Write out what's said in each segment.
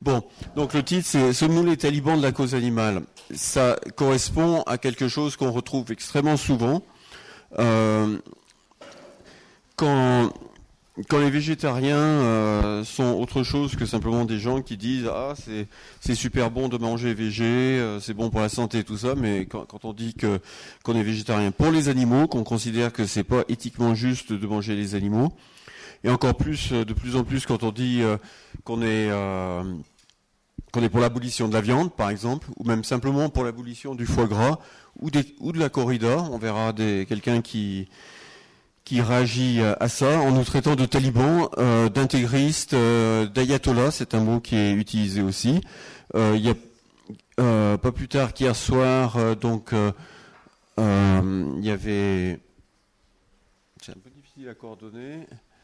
Bon, donc le titre c'est Sommes-nous les talibans de la cause animale? Ça correspond à quelque chose qu'on retrouve extrêmement souvent quand les végétariens sont autre chose que simplement des gens qui disent c'est super bon de manger végé, c'est bon pour la santé et tout ça, mais quand on dit qu'on est végétarien pour les animaux, qu'on considère que c'est pas éthiquement juste de manger les animaux, et encore plus de plus en plus quand on dit qu'on est pour l'abolition de la viande, par exemple, ou même simplement pour l'abolition du foie gras ou de la corrida. On verra quelqu'un qui réagit à ça en nous traitant de talibans, d'intégristes, d'ayatollahs, c'est un mot qui est utilisé aussi. Il y a pas plus tard qu'hier soir, il y avait... C'est un peu difficile à coordonner...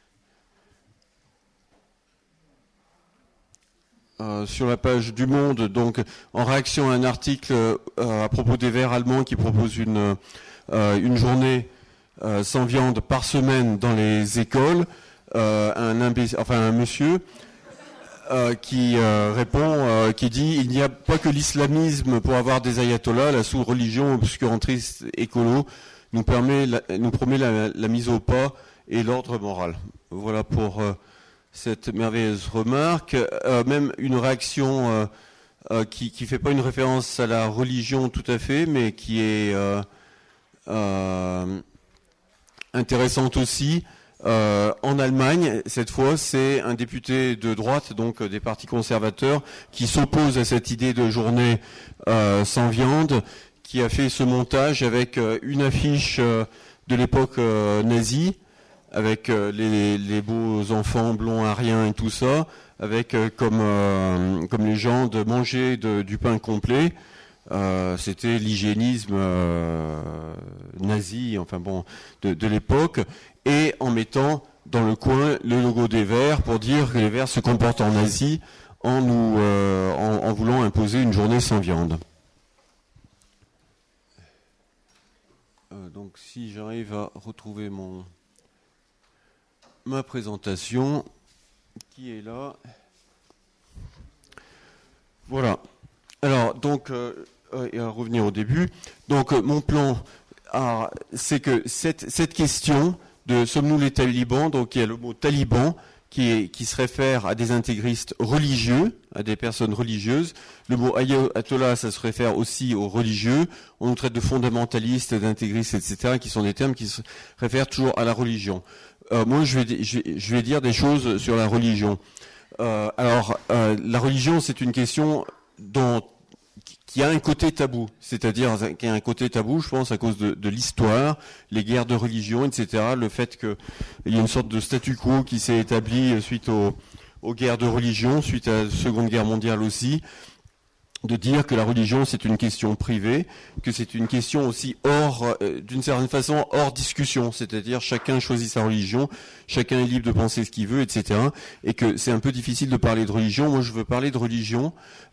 sur la page du Monde, donc en réaction à un article à propos des Verts allemands qui proposent une journée sans viande par semaine dans les écoles, un monsieur qui répond, qui dit il n'y a pas que l'islamisme pour avoir des ayatollahs, la sous-religion obscurantiste écolo nous promet la mise au pas et l'ordre moral. Voilà pour cette merveilleuse remarque, même une réaction qui fait pas une référence à la religion tout à fait, mais qui est intéressante aussi. En Allemagne, cette fois, c'est un député de droite, donc des partis conservateurs, qui s'oppose à cette idée de journée sans viande, qui a fait ce montage avec une affiche de l'époque nazie, avec les beaux enfants blonds ariens et tout ça, avec comme légende manger du pain complet. C'était l'hygiénisme nazi, enfin bon, de l'époque, et en mettant dans le coin le logo des Verts pour dire que les Verts se comportent en nazi en voulant imposer une journée sans viande. Donc si j'arrive à retrouver ma présentation qui est là. Voilà. Alors, donc, et à revenir au début. Donc, mon plan, c'est que cette question de sommes-nous les talibans, donc il y a le mot taliban qui se réfère à des intégristes religieux, à des personnes religieuses. Le mot ayatollah, ça se réfère aussi aux religieux. On nous traite de fondamentalistes, d'intégristes, etc., qui sont des termes qui se réfèrent toujours à la religion. Moi, je vais dire des choses sur la religion. La religion, c'est une question qui a un côté tabou, c'est-à-dire qu'il y a un côté tabou, je pense, à cause de l'histoire, les guerres de religion, etc., le fait qu'il y a une sorte de statu quo qui s'est établi suite aux guerres de religion, suite à la Seconde Guerre mondiale aussi, de dire que la religion c'est une question privée, que c'est une question aussi d'une certaine façon hors discussion, c'est-à-dire chacun choisit sa religion, chacun est libre de penser ce qu'il veut, etc. Et que c'est un peu difficile de parler de religion. Moi je veux parler de religion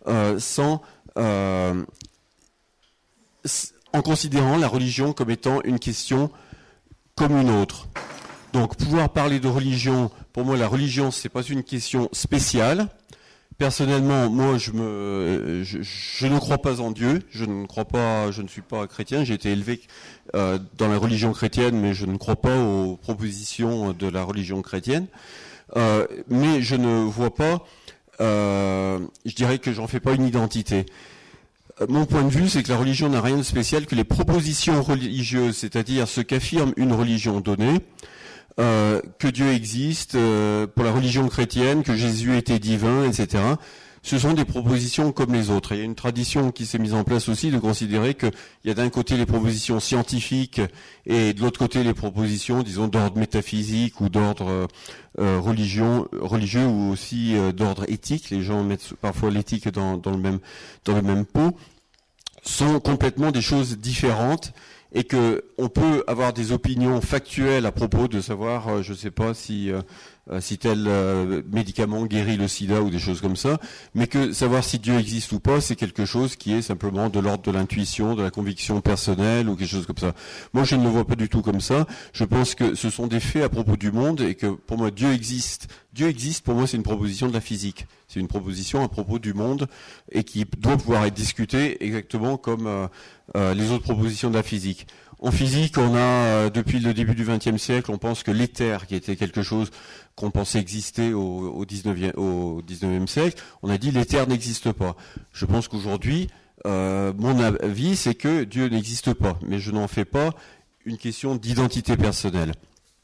en considérant la religion comme étant une question comme une autre. Donc pouvoir parler de religion, pour moi la religion c'est pas une question spéciale. Personnellement, moi, je ne crois pas en Dieu. Je ne suis pas chrétien. J'ai été élevé dans la religion chrétienne, mais je ne crois pas aux propositions de la religion chrétienne. Mais je ne vois pas. Je dirais que j'en fais pas une identité. Mon point de vue, c'est que la religion n'a rien de spécial que les propositions religieuses, c'est-à-dire ce qu'affirme une religion donnée. Que Dieu existe, pour la religion chrétienne, que Jésus était divin, etc. Ce sont des propositions comme les autres. Et il y a une tradition qui s'est mise en place aussi de considérer qu'il y a d'un côté les propositions scientifiques et de l'autre côté les propositions, disons, d'ordre métaphysique ou d'ordre religieux ou aussi d'ordre éthique. Les gens mettent parfois l'éthique dans le même pot. Sont complètement des choses différentes et que on peut avoir des opinions factuelles à propos de savoir, je ne sais pas si tel médicament guérit le sida ou des choses comme ça, mais que savoir si Dieu existe ou pas, c'est quelque chose qui est simplement de l'ordre de l'intuition, de la conviction personnelle ou quelque chose comme ça. Moi, je ne le vois pas du tout comme ça. Je pense que ce sont des faits à propos du monde et que pour moi, Dieu existe. Dieu existe, pour moi, c'est une proposition de la physique. C'est une proposition à propos du monde et qui doit pouvoir être discutée exactement comme les autres propositions de la physique. En physique, on a, depuis le début du XXe siècle, on pense que l'éther, qui était quelque chose qu'on pensait exister au XIXe siècle, on a dit l'éther n'existe pas. Je pense qu'aujourd'hui, mon avis, c'est que Dieu n'existe pas, mais je n'en fais pas une question d'identité personnelle.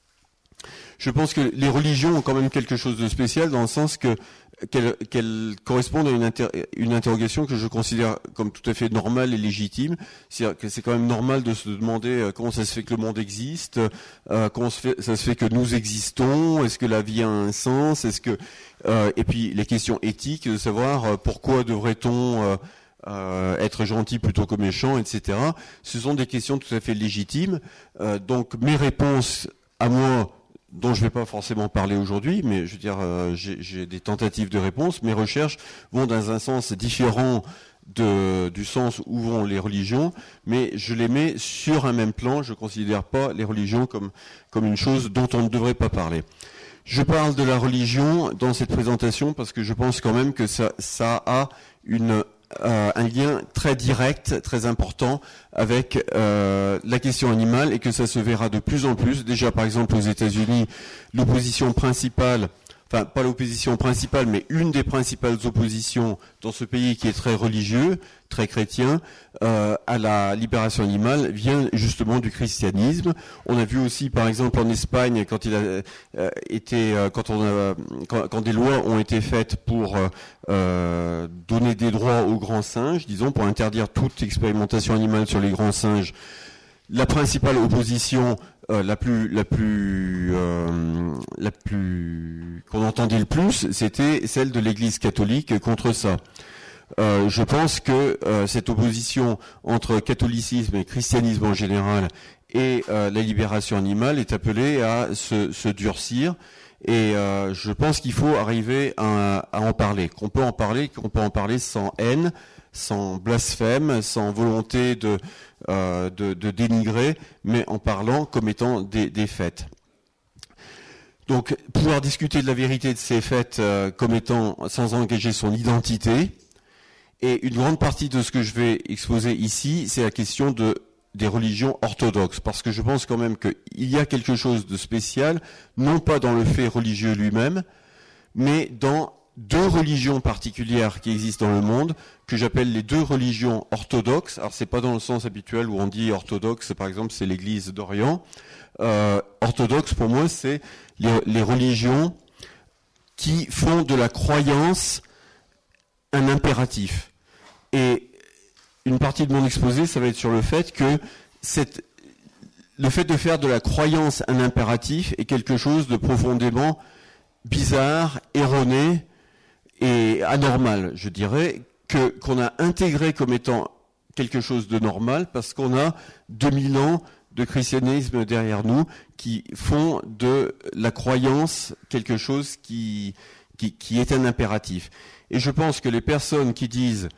Je pense que les religions ont quand même quelque chose de spécial dans le sens qu'elles correspondent à une interrogation que je considère comme tout à fait normale et légitime. C'est-à-dire que c'est quand même normal de se demander comment ça se fait que le monde existe, comment ça se fait que nous existons, est-ce que la vie a un sens, et puis les questions éthiques, de savoir pourquoi devrait-on être gentil plutôt que méchant, etc. Ce sont des questions tout à fait légitimes. Donc mes réponses à moi, dont je ne vais pas forcément parler aujourd'hui, mais je veux dire, j'ai des tentatives de réponse. Mes recherches vont dans un sens différent du sens où vont les religions, mais je les mets sur un même plan. Je ne considère pas les religions comme une chose dont on ne devrait pas parler. Je parle de la religion dans cette présentation parce que je pense quand même que ça a un lien très direct, très important avec la question animale et que ça se verra de plus en plus. Déjà, par exemple, aux États-Unis, l'opposition principale, enfin pas l'opposition principale, mais une des principales oppositions dans ce pays qui est très religieux, très chrétien, à la libération animale vient justement du christianisme. On a vu aussi, par exemple, en Espagne, quand des lois ont été faites pour donner des droits aux grands singes, disons, pour interdire toute expérimentation animale sur les grands singes. La principale opposition, la plus qu'on entendait le plus, c'était celle de l'Église catholique contre ça. Je pense que cette opposition entre catholicisme et christianisme en général et la libération animale est appelée à se durcir. Et je pense qu'il faut arriver à en parler, qu'on peut en parler sans haine, sans blasphème, sans volonté de dénigrer, mais en parlant comme étant des faits. Donc, pouvoir discuter de la vérité de ces faits comme étant sans engager son identité. Et une grande partie de ce que je vais exposer ici, c'est la question des religions orthodoxes, parce que je pense quand même qu'il y a quelque chose de spécial, non pas dans le fait religieux lui-même, mais dans deux religions particulières qui existent dans le monde, que j'appelle les deux religions orthodoxes. Alors c'est pas dans le sens habituel où on dit orthodoxe, par exemple, c'est l'Église d'Orient. Orthodoxe, pour moi, c'est les religions qui font de la croyance un impératif. Et une partie de mon exposé, ça va être sur le fait que le fait de faire de la croyance un impératif est quelque chose de profondément bizarre, erroné et anormal, je dirais, qu'on a intégré comme étant quelque chose de normal parce qu'on a 2000 ans de christianisme derrière nous qui font de la croyance quelque chose qui est un impératif. Et je pense que les personnes qui disent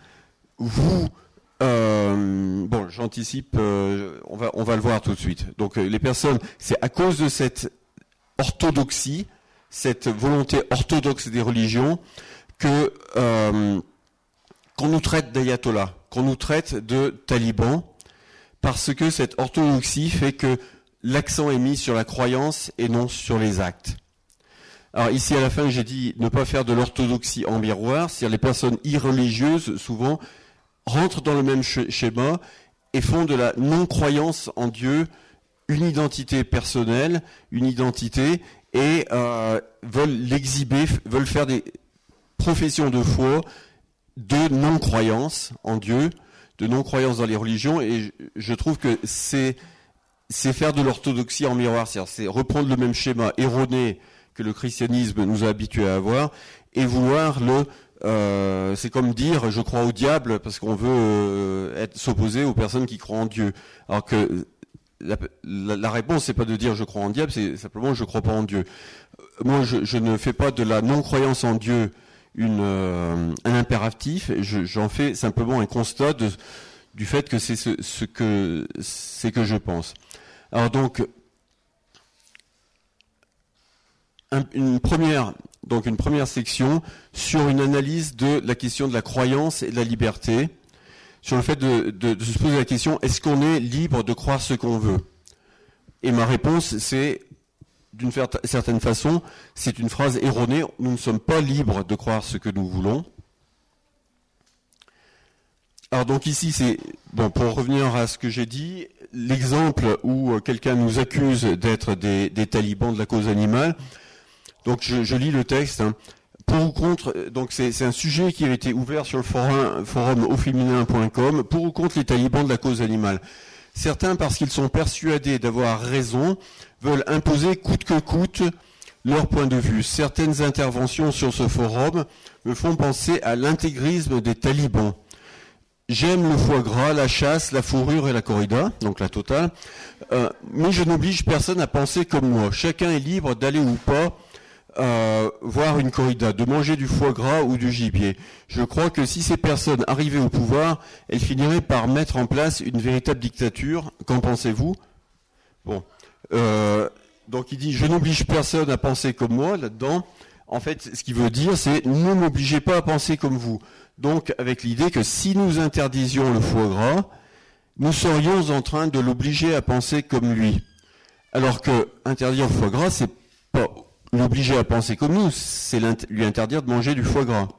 j'anticipe, on va le voir tout de suite. Donc les personnes, c'est à cause de cette orthodoxie, cette volonté orthodoxe des religions, que qu'on nous traite d'ayatollah, qu'on nous traite de talibans, parce que cette orthodoxie fait que l'accent est mis sur la croyance et non sur les actes. Alors ici à la fin j'ai dit ne pas faire de l'orthodoxie en miroir, c'est-à-dire les personnes irreligieuses souvent rentrent dans le même schéma et font de la non-croyance en Dieu une identité personnelle, une identité, et veulent l'exhiber, veulent faire des professions de foi de non-croyance en Dieu, de non-croyance dans les religions, et je trouve que c'est faire de l'orthodoxie en miroir, c'est reprendre le même schéma erroné que le christianisme nous a habitués à avoir, et vouloir c'est comme dire je crois au diable parce qu'on veut s'opposer aux personnes qui croient en Dieu. Alors que la réponse, c'est pas de dire je crois en diable, c'est simplement je crois pas en Dieu. Moi, je ne fais pas de la non-croyance en Dieu un impératif. J'en fais simplement un constat du fait que c'est ce que je pense. Alors donc, une première section sur une analyse de la question de la croyance et de la liberté, sur le fait de se poser la question, est-ce qu'on est libre de croire ce qu'on veut? Et ma réponse, c'est, d'une certaine façon, c'est une phrase erronée, nous ne sommes pas libres de croire ce que nous voulons. Alors donc ici, c'est, bon, pour revenir à ce que j'ai dit, l'exemple où quelqu'un nous accuse d'être des talibans de la cause animale. Donc je lis le texte. Hein. Pour ou contre, donc c'est un sujet qui a été ouvert sur le forum auféminin.com, pour ou contre les talibans de la cause animale. Certains, parce qu'ils sont persuadés d'avoir raison, veulent imposer coûte que coûte leur point de vue. Certaines interventions sur ce forum me font penser à l'intégrisme des talibans. J'aime le foie gras, la chasse, la fourrure et la corrida, donc la totale, mais je n'oblige personne à penser comme moi. Chacun est libre d'aller ou pas voir une corrida, de manger du foie gras ou du gibier. Je crois que si ces personnes arrivaient au pouvoir, elles finiraient par mettre en place une véritable dictature. Qu'en pensez-vous? Bon, donc il dit « Je n'oblige personne à penser comme moi » là-dedans. En fait, ce qu'il veut dire, c'est « Ne m'obligez pas à penser comme vous ». Donc, avec l'idée que si nous interdisions le foie gras, nous serions en train de l'obliger à penser comme lui. Alors que interdire le foie gras, c'est pas l'obliger à penser comme nous, c'est lui interdire de manger du foie gras.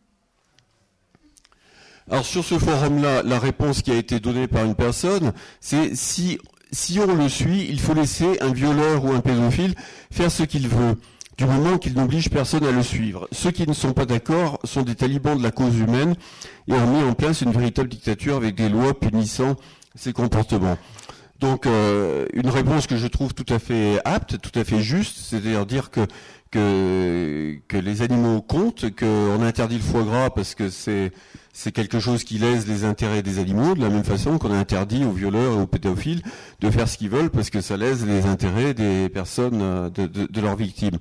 Alors sur ce forum-là, la réponse qui a été donnée par une personne, c'est si on le suit, il faut laisser un violeur ou un pédophile faire ce qu'il veut, du moment qu'il n'oblige personne à le suivre. Ceux qui ne sont pas d'accord sont des talibans de la cause humaine et ont mis en place une véritable dictature avec des lois punissant ces comportements. Donc une réponse que je trouve tout à fait apte, tout à fait juste, c'est-à-dire dire que les animaux comptent, qu'on interdit le foie gras parce que c'est quelque chose qui lèse les intérêts des animaux, de la même façon qu'on interdit aux violeurs et aux pédophiles de faire ce qu'ils veulent parce que ça lèse les intérêts des personnes, de leurs victimes.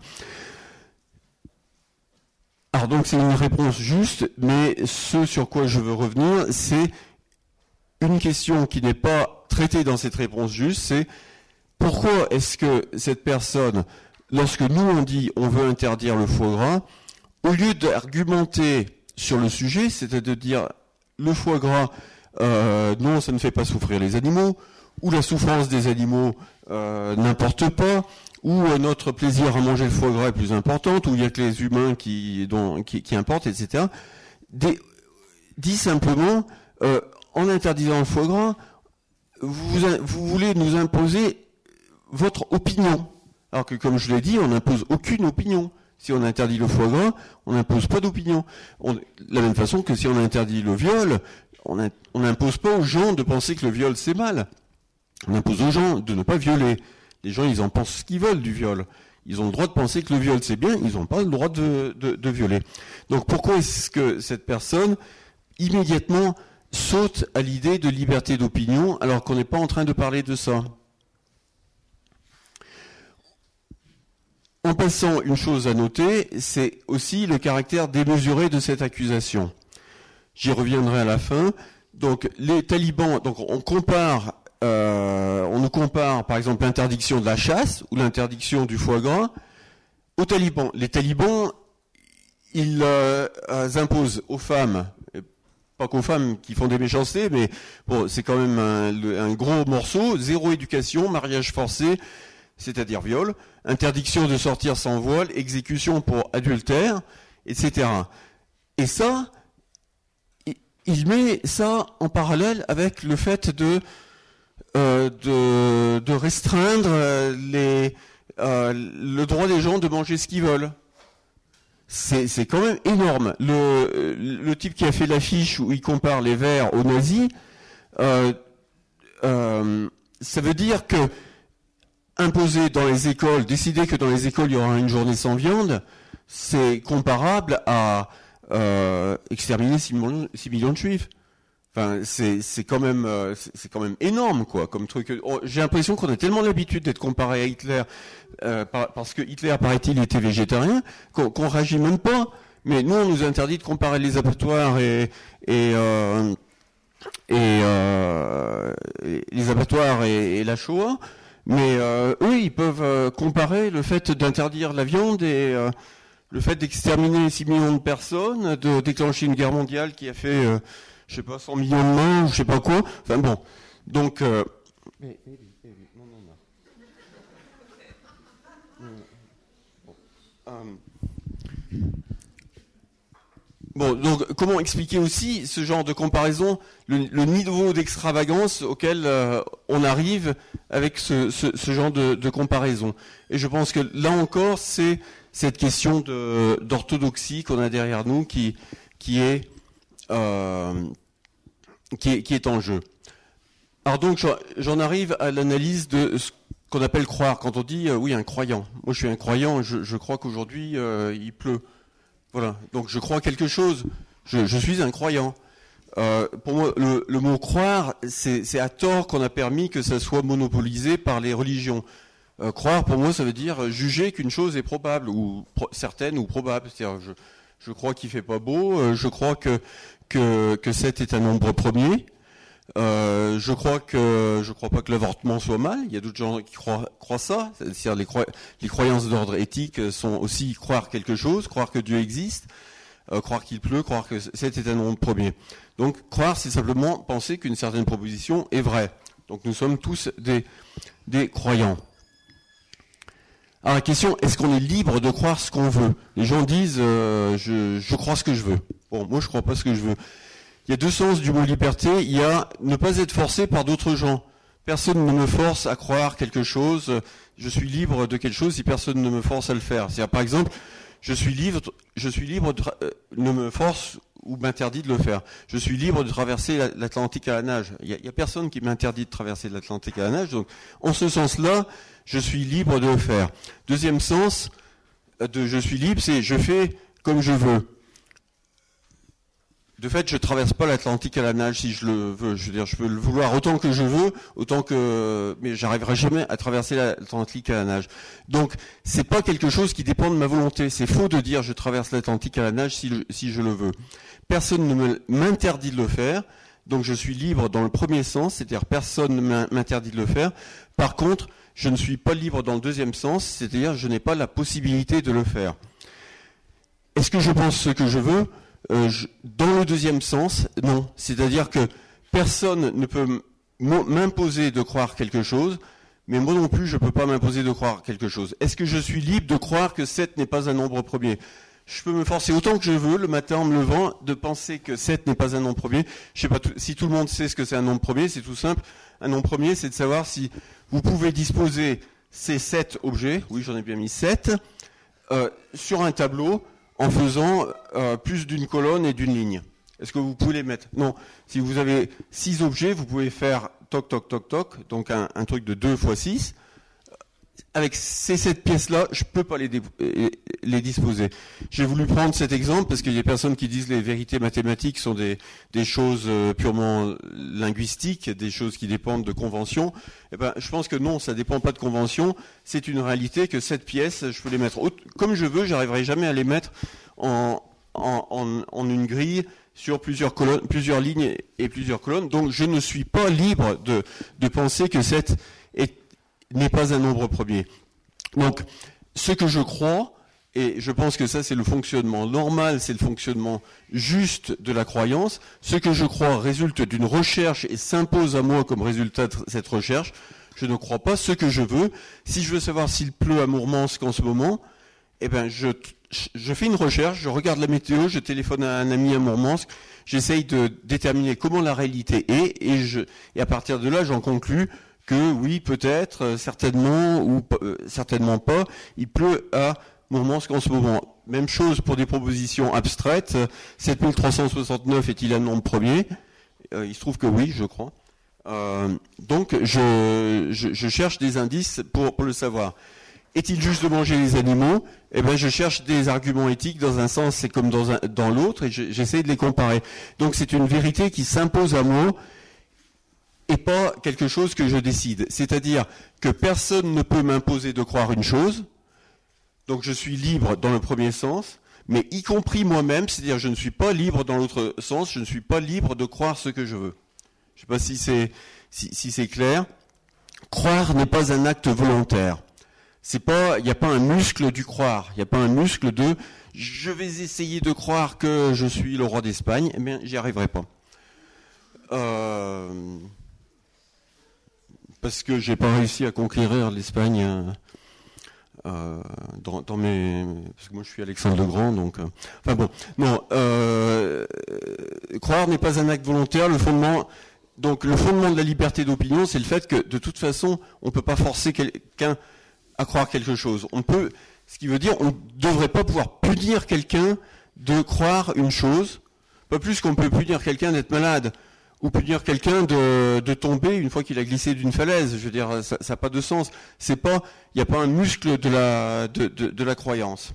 Alors donc c'est une réponse juste, mais ce sur quoi je veux revenir, c'est une question qui n'est pas traitée dans cette réponse juste, c'est pourquoi est-ce que cette personne, lorsque nous on dit on veut interdire le foie gras, au lieu d'argumenter sur le sujet, c'est-à-dire de dire le foie gras, non, ça ne fait pas souffrir les animaux, ou la souffrance des animaux n'importe pas, ou notre plaisir à manger le foie gras est plus important, ou il n'y a que les humains qui importent, etc. Dit simplement, en interdisant le foie gras, vous voulez nous imposer votre opinion. Alors que, comme je l'ai dit, on n'impose aucune opinion. Si on interdit le foie gras, on n'impose pas d'opinion. De la même façon que si on interdit le viol, on n'impose pas aux gens de penser que le viol c'est mal. On impose aux gens de ne pas violer. Les gens, ils en pensent ce qu'ils veulent du viol. Ils ont le droit de penser que le viol c'est bien, ils n'ont pas le droit de violer. Donc pourquoi est-ce que cette personne, immédiatement, saute à l'idée de liberté d'opinion alors qu'on n'est pas en train de parler de ça? En passant, une chose à noter, c'est aussi le caractère démesuré de cette accusation. J'y reviendrai à la fin. Donc, les talibans, donc on nous compare, par exemple, l'interdiction de la chasse ou l'interdiction du foie gras aux talibans. Les talibans, ils imposent aux femmes, pas qu'aux femmes qui font des méchancetés, mais bon, c'est quand même un gros morceau, 0 éducation, mariage forcé, c'est-à-dire viol, interdiction de sortir sans voile, exécution pour adultère, etc. Et ça, il met ça en parallèle avec le fait de restreindre le droit des gens de manger ce qu'ils veulent. C'est quand même énorme. Le type qui a fait l'affiche où il compare les Verts aux nazis, ça veut dire que imposer dans les écoles, décider que dans les écoles il y aura une journée sans viande, c'est comparable à exterminer 6 millions de juifs. Enfin, c'est quand même énorme, quoi, comme truc. J'ai l'impression qu'on a tellement l'habitude d'être comparé à Hitler, parce que Hitler, paraît-il, était végétarien, qu'on réagit même pas. Mais nous, on nous interdit de comparer les abattoirs et les abattoirs et la Shoah. Mais eux, ils peuvent comparer le fait d'interdire la viande et le fait d'exterminer 6 millions de personnes, de déclencher une guerre mondiale qui a fait, je sais pas, 100 millions de morts, je sais pas quoi. Enfin bon, donc... Bon, donc comment expliquer aussi ce genre de comparaison, le niveau d'extravagance auquel on arrive avec ce genre de comparaison. Et je pense que là encore, c'est cette question d'orthodoxie qu'on a derrière nous qui est en jeu. Alors donc j'en arrive à l'analyse de ce qu'on appelle croire. Quand on dit oui, un croyant. Moi je suis un croyant, je crois qu'aujourd'hui il pleut. Voilà, donc je crois quelque chose, je suis un croyant. Pour moi, le mot croire, c'est à tort qu'on a permis que ça soit monopolisé par les religions. Croire, pour moi, ça veut dire juger qu'une chose est probable, ou certaine, ou probable. C'est-à-dire, je crois qu'il fait pas beau, je crois que 7 est un nombre premier, je crois pas que l'avortement soit mal. Il y a d'autres gens qui croient ça. C'est-à-dire les croyances d'ordre éthique sont aussi croire quelque chose, croire que Dieu existe, croire qu'il pleut, croire que 7 est un nombre premier. Donc croire, c'est simplement penser qu'une certaine proposition est vraie. Donc nous sommes tous des croyants. Alors la question, est-ce qu'on est libre de croire ce qu'on veut? Les gens disent je crois ce que je veux. Bon, moi je crois pas ce que je veux. Il y a deux sens du mot liberté. Il y a ne pas être forcé par d'autres gens. Personne ne me force à croire quelque chose. Je suis libre de quelque chose si personne ne me force à le faire. C'est-à-dire, par exemple, je suis libre ne me force ou m'interdit de le faire. Je suis libre de traverser l'Atlantique à la nage. Il y a personne qui m'interdit de traverser l'Atlantique à la nage. Donc, en ce sens-là, je suis libre de le faire. Deuxième sens de je suis libre, c'est je fais comme je veux. De fait, je traverse pas l'Atlantique à la nage si je le veux. Je veux dire, je peux le vouloir autant que je veux, mais j'arriverai jamais à traverser l'Atlantique à la nage. Donc, c'est pas quelque chose qui dépend de ma volonté. C'est faux de dire je traverse l'Atlantique à la nage si je le veux. Personne ne m'interdit de le faire. Donc, je suis libre dans le premier sens, c'est-à-dire personne ne m'interdit de le faire. Par contre, je ne suis pas libre dans le deuxième sens, c'est-à-dire je n'ai pas la possibilité de le faire. Est-ce que je pense ce que je veux ? Dans le deuxième sens, non. C'est-à-dire que personne ne peut m'imposer de croire quelque chose, mais moi non plus, je ne peux pas m'imposer de croire quelque chose. Est-ce que je suis libre de croire que 7 n'est pas un nombre premier ? Je peux me forcer autant que je veux, le matin en me levant, de penser que 7 n'est pas un nombre premier. Je sais pas si tout le monde sait ce que c'est un nombre premier, c'est tout simple. Un nombre premier, c'est de savoir si vous pouvez disposer ces 7 objets, oui j'en ai bien mis 7, sur un tableau, en faisant plus d'une colonne et d'une ligne. Est-ce que vous pouvez les mettre ? Non. Si vous avez 6 objets, vous pouvez faire toc, toc, toc, toc, donc un truc de 2 x 6. Avec ces 7 pièces-là, je peux pas les disposer. J'ai voulu prendre cet exemple parce qu'il y a des personnes qui disent les vérités mathématiques sont des choses purement linguistiques, des choses qui dépendent de conventions. Eh ben, je pense que non, ça dépend pas de convention. C'est une réalité que 7 pièces, je peux les mettre comme je veux. J'arriverai jamais à les mettre en une grille sur plusieurs colonnes, plusieurs lignes et plusieurs colonnes. Donc, je ne suis pas libre de penser que 7 n'est pas un nombre premier. Donc, ce que je crois, et je pense que ça c'est le fonctionnement normal, c'est le fonctionnement juste de la croyance, ce que je crois résulte d'une recherche et s'impose à moi comme résultat de cette recherche. Je ne crois pas ce que je veux. Si je veux savoir s'il pleut à Mourmansk en ce moment, eh ben je fais une recherche, je regarde la météo, je téléphone à un ami à Mourmansk, j'essaye de déterminer comment la réalité est, et à partir de là j'en conclus que oui, peut-être, certainement, ou certainement pas, il pleut à Mourmansk en ce moment. Même chose pour des propositions abstraites. 7369 est-il un nombre premier ? Il se trouve que oui, je crois. Donc, je cherche des indices pour le savoir. est-il juste de manger les animaux? Eh ben, je cherche des arguments éthiques dans un sens et comme dans l'autre, et j'essaie de les comparer. Donc, c'est une vérité qui s'impose à moi et pas quelque chose que je décide. C'est-à-dire que personne ne peut m'imposer de croire une chose. Donc, je suis libre dans le premier sens, mais y compris moi-même, c'est-à-dire je ne suis pas libre dans l'autre sens. Je ne suis pas libre de croire ce que je veux. Je ne sais pas si c'est clair. Croire n'est pas un acte volontaire. Il n'y a pas un muscle du croire. Il n'y a pas un muscle de je vais essayer de croire que je suis le roi d'Espagne. Eh bien, j'y arriverai pas. Parce que j'ai pas réussi à conquérir l'Espagne parce que moi je suis Alexandre le Grand, donc enfin bon, non. Croire n'est pas un acte volontaire. Le fondement de la liberté d'opinion, c'est le fait que de toute façon, on ne peut pas forcer quelqu'un à croire quelque chose. Ce qui veut dire, on ne devrait pas pouvoir punir quelqu'un de croire une chose, pas plus qu'on peut punir quelqu'un d'être malade, ou punir quelqu'un de tomber une fois qu'il a glissé d'une falaise. Je veux dire, ça n'a pas de sens. Il n'y a pas un muscle de la croyance.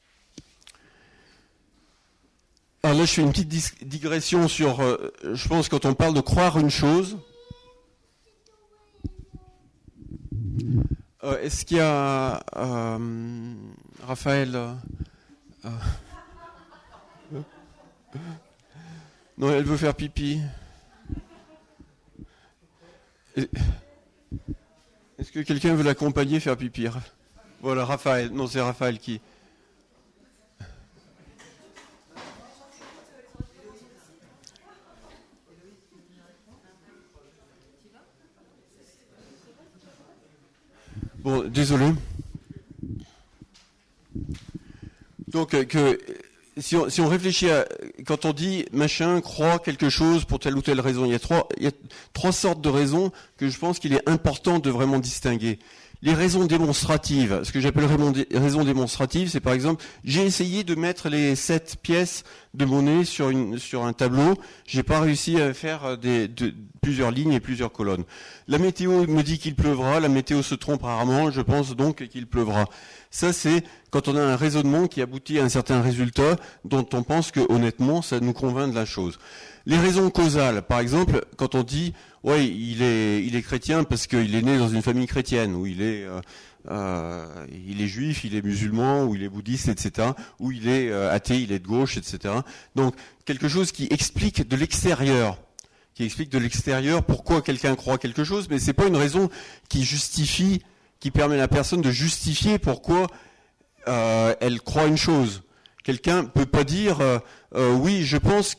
Alors là, je fais une petite digression sur, je pense, quand on parle de croire une chose. Est-ce qu'il y a Raphaël Non, elle veut faire pipi. Est-ce que quelqu'un veut l'accompagner faire pipi? Voilà, Raphaël. Non, c'est Raphaël qui... Bon, désolé. Donc, si on réfléchit quand on dit machin croit quelque chose pour telle ou telle raison, il y a trois sortes de raisons que je pense qu'il est important de vraiment distinguer. Les raisons démonstratives, ce que j'appelle raisons démonstratives, c'est par exemple, j'ai essayé de mettre les 7 pièces de monnaie sur un tableau, j'ai pas réussi à faire plusieurs lignes et plusieurs colonnes. La météo me dit qu'il pleuvra, la météo se trompe rarement, je pense donc qu'il pleuvra. Ça, c'est quand on a un raisonnement qui aboutit à un certain résultat dont on pense que honnêtement, ça nous convainc de la chose. Les raisons causales, par exemple, quand on dit ouais, il est chrétien parce qu'il est né dans une famille chrétienne, ou il est juif, il est musulman, ou il est bouddhiste, etc., ou il est athée, il est de gauche, etc. Donc quelque chose qui explique de l'extérieur pourquoi quelqu'un croit quelque chose, mais c'est pas une raison qui permet à la personne de justifier pourquoi elle croit une chose. Quelqu'un peut pas dire oui, je pense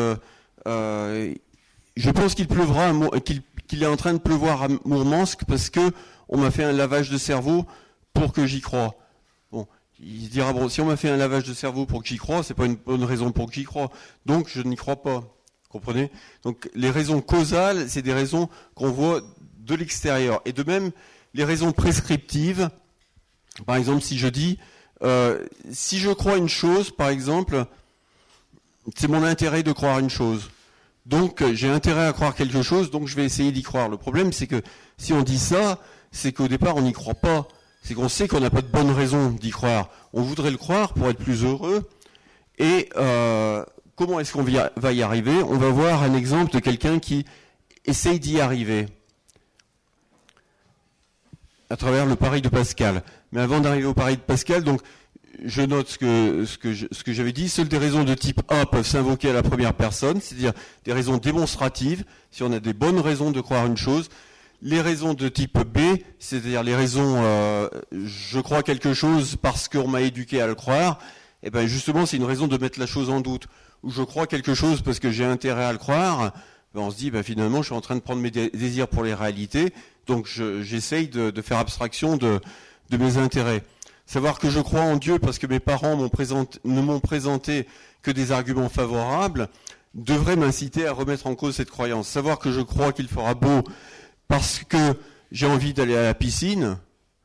qu'il pleuvra, qu'il est en train de pleuvoir à Mourmansk parce que on m'a fait un lavage de cerveau pour que j'y croie. Bon, il se dira bon, si on m'a fait un lavage de cerveau pour que j'y croie, c'est pas une bonne raison pour que j'y croie. Donc je n'y crois pas. Comprenez? Donc les raisons causales, c'est des raisons qu'on voit de l'extérieur. Et de même, les raisons prescriptives, par exemple, si je dis si je crois une chose, par exemple, c'est mon intérêt de croire une chose. Donc j'ai intérêt à croire quelque chose, donc je vais essayer d'y croire. Le problème, c'est que si on dit ça, c'est qu'au départ, on n'y croit pas. C'est qu'on sait qu'on n'a pas de bonne raison d'y croire. On voudrait le croire pour être plus heureux. Et comment est-ce qu'on va y arriver? On va voir un exemple de quelqu'un qui essaye d'y arriver à travers le pari de Pascal. Mais avant d'arriver au pari de Pascal, donc je note ce que j'avais dit. Seules des raisons de type A peuvent s'invoquer à la première personne, c'est-à-dire des raisons démonstratives, si on a des bonnes raisons de croire une chose. Les raisons de type B, c'est-à-dire les raisons je crois quelque chose parce qu'on m'a éduqué à le croire, et ben justement c'est une raison de mettre la chose en doute. Ou je crois quelque chose parce que j'ai intérêt à le croire, ben on se dit ben finalement je suis en train de prendre mes désirs pour les réalités, donc j'essaye de faire abstraction de mes intérêts. Savoir que je crois en Dieu parce que mes parents ne m'ont présenté que des arguments favorables devrait m'inciter à remettre en cause cette croyance. Savoir que je crois qu'il fera beau parce que j'ai envie d'aller à la piscine,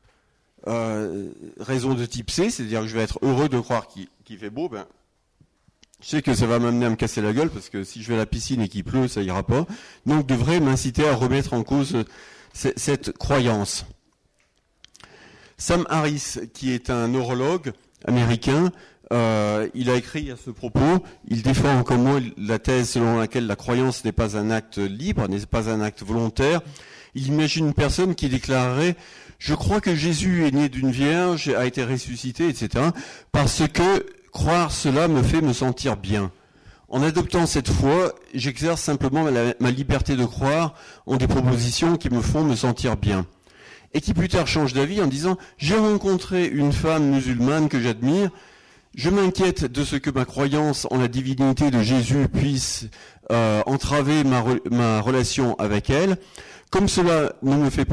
raison de type C, c'est-à-dire que je vais être heureux de croire qu'il fait beau, ben je sais que ça va m'amener à me casser la gueule parce que si je vais à la piscine et qu'il pleut, ça ira pas. Donc devrait m'inciter à remettre en cause cette croyance. Sam Harris, qui est un neurologue américain, il a écrit à ce propos, il défend comme moi la thèse selon laquelle la croyance n'est pas un acte libre, n'est pas un acte volontaire. Il imagine une personne qui déclarerait « Je crois que Jésus est né d'une vierge, a été ressuscité, etc. parce que croire cela me fait me sentir bien. En adoptant cette foi, j'exerce simplement ma liberté de croire en des propositions qui me font me sentir bien. » Et qui plus tard change d'avis en disant « J'ai rencontré une femme musulmane que j'admire, je m'inquiète de ce que ma croyance en la divinité de Jésus puisse entraver ma relation avec elle. Comme cela ne me fait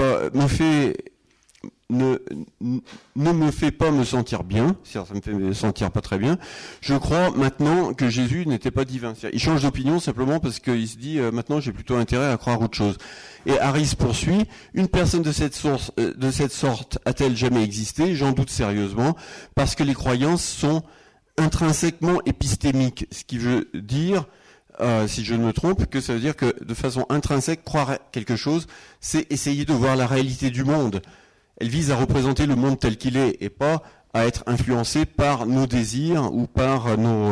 pas me sentir bien, c'est-à-dire ça me fait me sentir pas très bien, je crois maintenant que Jésus n'était pas divin. Il change d'opinion simplement parce qu'il se dit maintenant j'ai plutôt intérêt à croire autre chose. Et Harris poursuit, une personne de cette sorte a-t-elle jamais existé? J'en doute sérieusement, parce que les croyances sont intrinsèquement épistémiques, ce qui veut dire, si je ne me trompe, que ça veut dire que de façon intrinsèque, croire quelque chose, c'est essayer de voir la réalité du monde. Elle vise à représenter le monde tel qu'il est et pas à être influencé par nos désirs ou par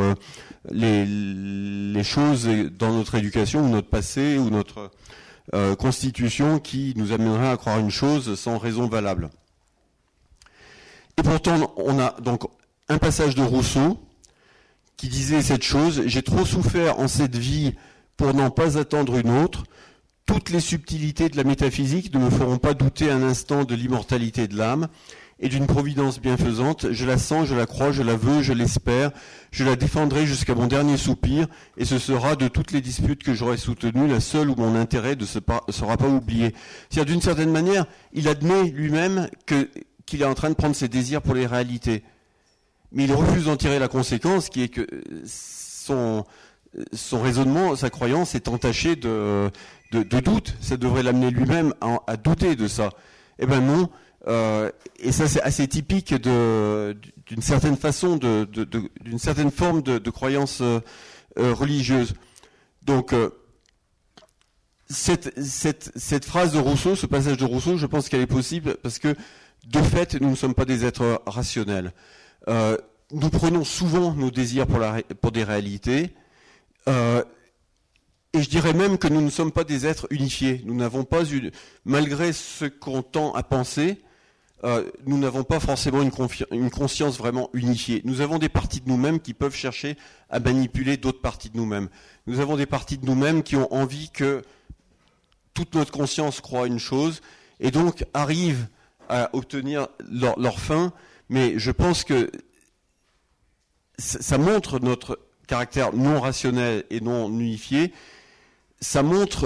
les choses dans notre éducation ou notre passé ou notre constitution qui nous amènerait à croire une chose sans raison valable. Et pourtant, on a donc un passage de Rousseau qui disait cette chose: « J'ai trop souffert en cette vie pour n'en pas attendre une autre. Toutes les subtilités de la métaphysique ne me feront pas douter un instant de l'immortalité de l'âme et d'une providence bienfaisante. Je la sens, je la crois, je la veux, je l'espère. Je la défendrai jusqu'à mon dernier soupir et ce sera de toutes les disputes que j'aurai soutenues la seule où mon intérêt ne sera pas oublié. » C'est-à-dire, d'une certaine manière, il admet lui-même qu'il est en train de prendre ses désirs pour les réalités. Mais il refuse d'en tirer la conséquence, qui est que son raisonnement, sa croyance est entachée de doute. Ça devrait l'amener lui-même à douter de ça. Eh ben non. Et ça, c'est assez typique d'une certaine façon, d'une certaine forme de croyance religieuse. Donc, cette phrase de Rousseau, ce passage de Rousseau, je pense qu'elle est possible parce que, de fait, nous ne sommes pas des êtres rationnels. Nous prenons souvent nos désirs pour des réalités. Et je dirais même que nous ne sommes pas des êtres unifiés. Nous n'avons pas malgré ce qu'on tend à penser, nous n'avons pas forcément une conscience vraiment unifiée. Nous avons des parties de nous-mêmes qui peuvent chercher à manipuler d'autres parties de nous-mêmes. Nous avons des parties de nous-mêmes qui ont envie que toute notre conscience croit une chose et donc arrivent à obtenir leur fin. Mais je pense que ça montre notre caractère non rationnel et non unifié. Ça montre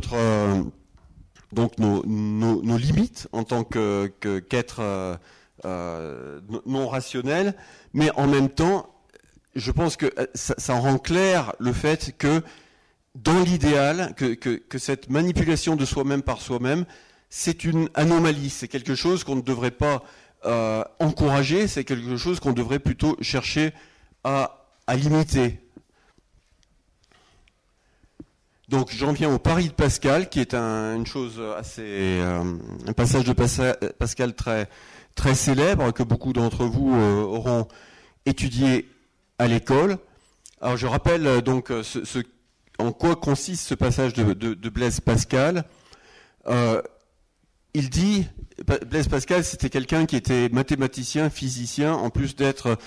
donc nos limites en tant qu'être non rationnel, mais en même temps, je pense que ça rend clair le fait que dans l'idéal, que cette manipulation de soi-même par soi-même, c'est une anomalie, c'est quelque chose qu'on ne devrait pas encourager, c'est quelque chose qu'on devrait plutôt chercher à limiter. Donc j'en viens au pari de Pascal, qui est une chose assez, un passage de Pascal très très célèbre que beaucoup d'entre vous auront étudié à l'école. Alors je rappelle donc en quoi consiste ce passage de Blaise Pascal. Il dit, Blaise Pascal, c'était quelqu'un qui était mathématicien, physicien, en plus d'être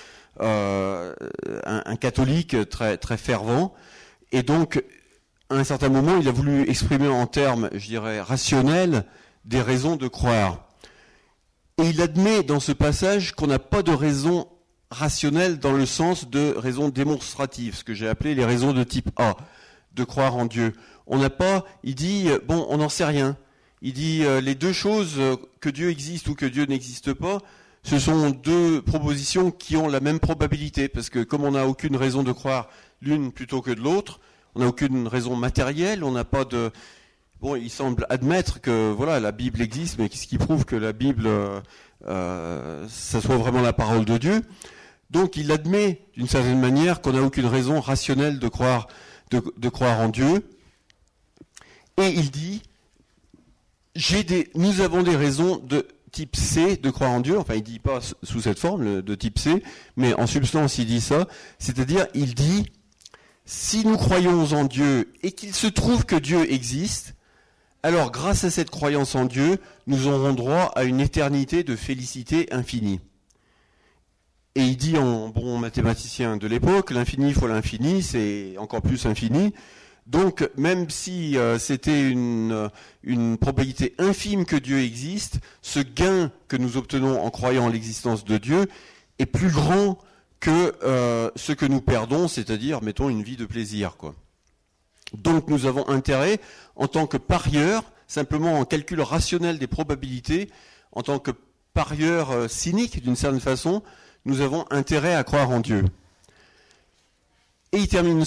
un catholique très très fervent, et donc à un certain moment, il a voulu exprimer en termes, je dirais, rationnels, des raisons de croire. Et il admet dans ce passage qu'on n'a pas de raison rationnelle dans le sens de raison démonstrative, ce que j'ai appelé les raisons de type A, de croire en Dieu. On n'a pas, il dit, bon, on n'en sait rien. Il dit, les deux choses, que Dieu existe ou que Dieu n'existe pas, ce sont deux propositions qui ont la même probabilité, parce que comme on n'a aucune raison de croire l'une plutôt que de l'autre, on n'a aucune raison matérielle, on n'a pas de... Bon, il semble admettre que voilà, la Bible existe, mais qu'est-ce qui prouve que la Bible, ça soit vraiment la parole de Dieu? Donc il admet, d'une certaine manière, qu'on n'a aucune raison rationnelle de croire en Dieu. Et il dit, nous avons des raisons type C de croire en Dieu. Enfin, il dit pas sous cette forme de type C, mais en substance, il dit ça. C'est-à-dire, il dit, si nous croyons en Dieu et qu'il se trouve que Dieu existe, alors grâce à cette croyance en Dieu, nous aurons droit à une éternité de félicité infinie. Et il dit en bon mathématicien de l'époque, l'infini fois l'infini, c'est encore plus infini. Donc, même si c'était une probabilité infime que Dieu existe, ce gain que nous obtenons en croyant en l'existence de Dieu est plus grand que ce que nous perdons, c'est-à-dire, mettons, une vie de plaisir, quoi. Donc, nous avons intérêt, en tant que parieurs, simplement en calcul rationnel des probabilités, en tant que parieurs cyniques, d'une certaine façon, nous avons intérêt à croire en Dieu. Et il termine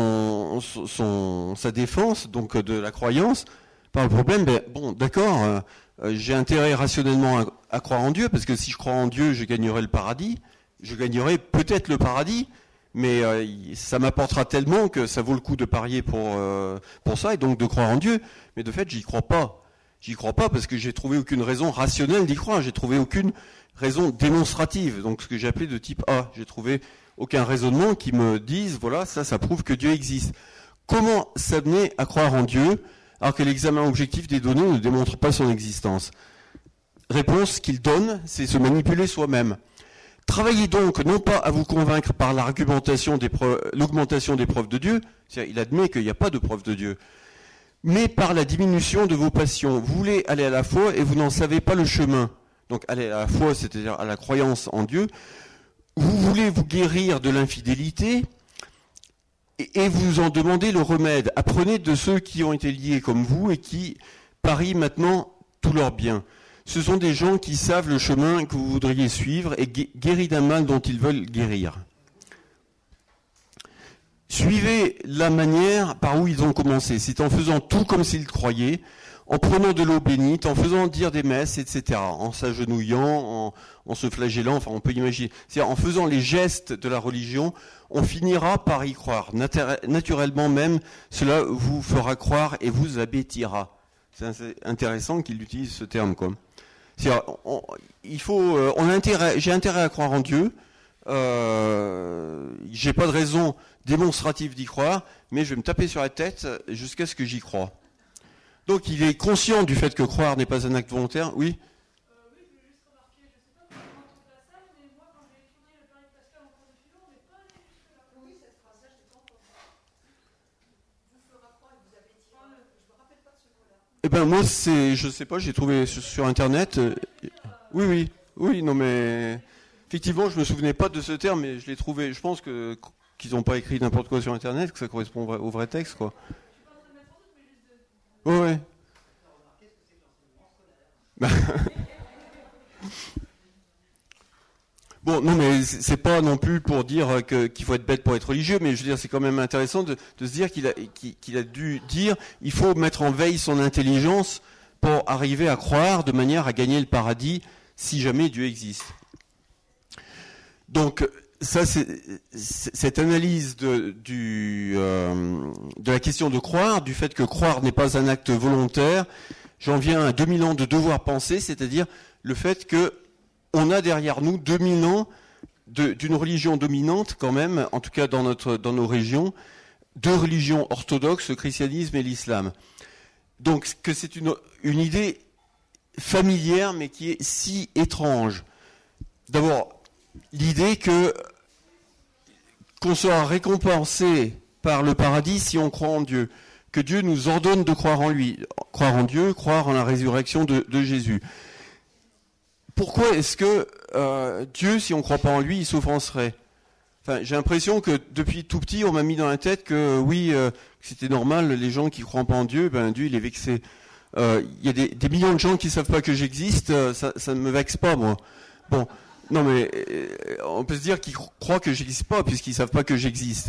sa défense donc de la croyance par le problème, d'accord, j'ai intérêt rationnellement à croire en Dieu, parce que si je crois en Dieu, je gagnerai le paradis, je gagnerai peut-être le paradis, mais ça m'apportera tellement que ça vaut le coup de parier pour ça, et donc de croire en Dieu. Mais de fait, j'y crois pas. J'y crois pas parce que j'ai trouvé aucune raison rationnelle d'y croire, j'ai trouvé aucune raison démonstrative, donc ce que j'ai appelé de type A. J'ai trouvé aucun raisonnement qui me dise, voilà, ça prouve que Dieu existe. Comment s'amener à croire en Dieu alors que l'examen objectif des données ne démontre pas son existence? Réponse qu'il donne, c'est se manipuler soi-même. Travaillez donc non pas à vous convaincre par l'augmentation des preuves de Dieu, c'est-à-dire il admet qu'il n'y a pas de preuve de Dieu, mais par la diminution de vos passions. Vous voulez aller à la foi et vous n'en savez pas le chemin. Donc aller à la foi, c'est-à-dire à la croyance en Dieu. Vous voulez vous guérir de l'infidélité et vous en demandez le remède. Apprenez de ceux qui ont été liés comme vous et qui parient maintenant tous leurs biens. Ce sont des gens qui savent le chemin que vous voudriez suivre et guéris d'un mal dont ils veulent guérir. Suivez la manière par où ils ont commencé. C'est en faisant tout comme s'ils croyaient, en prenant de l'eau bénite, en faisant dire des messes, etc., en s'agenouillant, en se flagellant, enfin on peut imaginer. C'est-à-dire en faisant les gestes de la religion, on finira par y croire. Naturellement même, cela vous fera croire et vous abêtira. C'est intéressant qu'il utilise ce terme, quoi. C'est-à-dire, j'ai intérêt à croire en Dieu. J'ai pas de raison démonstrative d'y croire, mais je vais me taper sur la tête jusqu'à ce que j'y croie. Donc il est conscient du fait que croire n'est pas un acte volontaire. Oui. Oui, je voulais juste remarquer, je ne sais pas comment on entend la salle, mais moi quand j'ai étudié le pari de Pascal en cours de philo, on n'est pas allé jusque-là. Oui, cette phrase-là, je l'ai pas entendue. Vous fera croire et vous avez dit. Je me rappelle pas de ce mot-là. Eh ben moi je sais pas, j'ai trouvé sur internet. Oui, non mais effectivement je me souvenais pas de ce terme, mais je l'ai trouvé. Je pense qu'ils n'ont pas écrit n'importe quoi sur internet, que ça correspond au vrai texte, quoi. Ouais. Bon, non, mais c'est pas non plus pour dire qu'il faut être bête pour être religieux, mais je veux dire, c'est quand même intéressant de se dire qu'il a dû dire, il faut mettre en veille son intelligence pour arriver à croire de manière à gagner le paradis si jamais Dieu existe. Donc, ça, c'est cette analyse de la question de croire, du fait que croire n'est pas un acte volontaire. J'en viens à 2000 ans de devoir penser, c'est-à-dire le fait que on a derrière nous 2000 ans d'une religion dominante quand même, en tout cas dans nos régions, deux religions orthodoxes, le christianisme et l'islam. Donc que c'est une idée familière mais qui est si étrange. D'abord, l'idée qu'on sera récompensé par le paradis si on croit en Dieu, que Dieu nous ordonne de croire en lui, croire en Dieu, croire en la résurrection de Jésus. Pourquoi est-ce que Dieu, si on ne croit pas en lui, il s'offenserait? Enfin, j'ai l'impression que depuis tout petit, on m'a mis dans la tête que oui, c'était normal, les gens qui ne croient pas en Dieu, Dieu il est vexé. Il y a des millions de gens qui ne savent pas que j'existe, ça ne me vexe pas, moi. Bon. Non mais on peut se dire qu'ils croient que j'existe pas puisqu'ils ne savent pas que j'existe.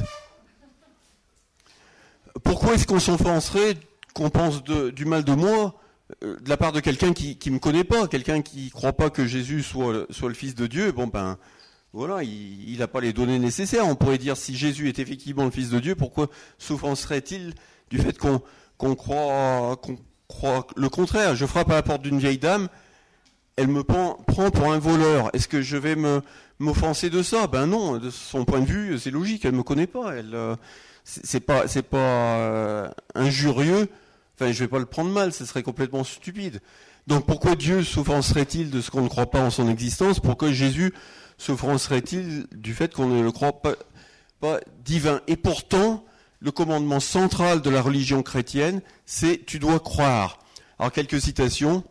Pourquoi est-ce qu'on s'offenserait, qu'on pense du mal de moi de la part de quelqu'un qui me connaît pas, quelqu'un qui croit pas que Jésus soit le Fils de Dieu? Voilà, il n'a pas les données nécessaires. On pourrait dire si Jésus est effectivement le Fils de Dieu, pourquoi s'offenserait-il du fait qu'on croit le contraire? Je frappe à la porte d'une vieille dame. elle me prend pour un voleur. Est-ce que je vais m'offenser de ça? Ben non, de son point de vue, c'est logique, elle me connaît pas. C'est pas injurieux. Enfin, je vais pas le prendre mal, ce serait complètement stupide. Donc pourquoi Dieu s'offenserait-il de ce qu'on ne croit pas en son existence? Pourquoi Jésus s'offenserait-il du fait qu'on ne le croit pas divin? Et pourtant, le commandement central de la religion chrétienne, c'est tu dois croire. Alors quelques citations.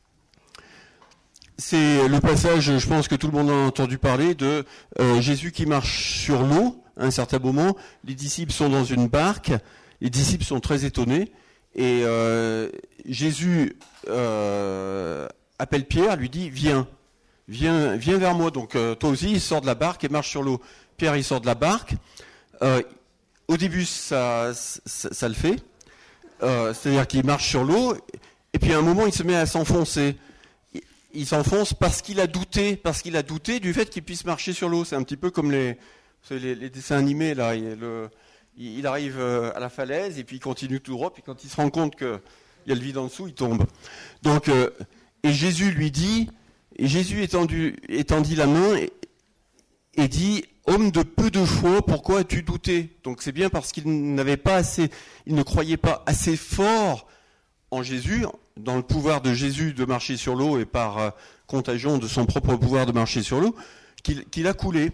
C'est le passage, je pense que tout le monde en a entendu parler, de Jésus qui marche sur l'eau à un certain moment. Les disciples sont dans une barque, les disciples sont très étonnés, et Jésus appelle Pierre, lui dit viens vers moi. Donc toi aussi, il sort de la barque et marche sur l'eau. Pierre, il sort de la barque. Au début, ça le fait, c'est-à-dire qu'il marche sur l'eau, et puis à un moment, il se met à s'enfoncer. Il s'enfonce parce qu'il a douté du fait qu'il puisse marcher sur l'eau. C'est un petit peu comme les dessins animés là. Il arrive à la falaise et puis il continue tout droit. Puis quand il se rend compte qu'il y a le vide en dessous, il tombe. Donc et Jésus lui dit, et Jésus étendit la main et dit, homme de peu de foi, pourquoi as-tu douté? Donc c'est bien parce qu'il ne croyait pas assez fort en Jésus, dans le pouvoir de Jésus de marcher sur l'eau et par contagion de son propre pouvoir de marcher sur l'eau, qu'il a coulé.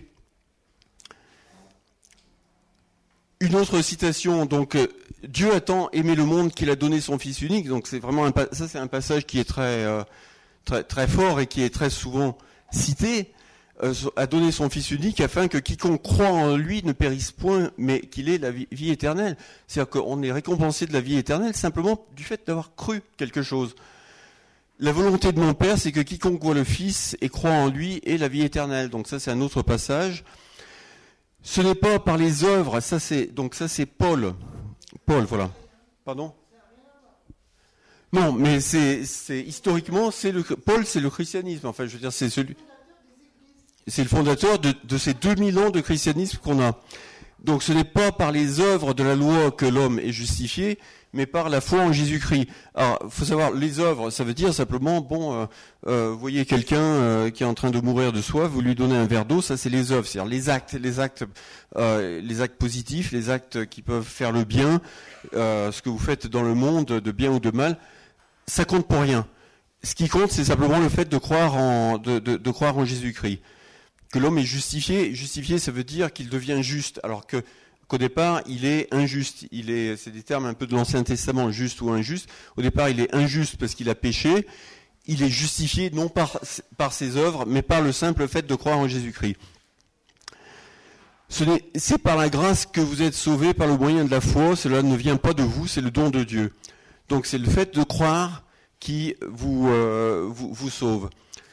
Une autre citation, donc Dieu a tant aimé le monde qu'il a donné son Fils unique. Donc c'est vraiment c'est un passage qui est très fort et qui est très souvent cité. A donné son Fils unique afin que quiconque croit en lui ne périsse point, mais qu'il ait la vie éternelle. C'est-à-dire qu'on est récompensé de la vie éternelle simplement du fait d'avoir cru quelque chose. La volonté de mon Père, c'est que quiconque voit le Fils et croit en lui ait la vie éternelle. Donc ça, c'est un autre passage. Ce n'est pas par les œuvres, ça c'est Paul. Paul, voilà. Pardon? Non, mais c'est historiquement, Paul, c'est le christianisme. Enfin, je veux dire, c'est le fondateur de ces 2000 ans de christianisme qu'on a. Donc ce n'est pas par les œuvres de la loi que l'homme est justifié, mais par la foi en Jésus-Christ. Alors, il faut savoir, les œuvres, ça veut dire simplement, vous voyez quelqu'un qui est en train de mourir de soif, vous lui donnez un verre d'eau, ça c'est les œuvres, c'est-à-dire les actes positifs, les actes qui peuvent faire le bien, ce que vous faites dans le monde, de bien ou de mal, ça compte pour rien. Ce qui compte, c'est simplement le fait de croire de croire en Jésus-Christ. Que l'homme est justifié. Justifié, ça veut dire qu'il devient juste, alors qu'au départ, il est injuste. C'est des termes un peu de l'Ancien Testament, juste ou injuste. Au départ, il est injuste parce qu'il a péché. Il est justifié non par ses œuvres, mais par le simple fait de croire en Jésus-Christ. C'est par la grâce que vous êtes sauvés par le moyen de la foi. Cela ne vient pas de vous, c'est le don de Dieu. Donc c'est le fait de croire qui vous sauve.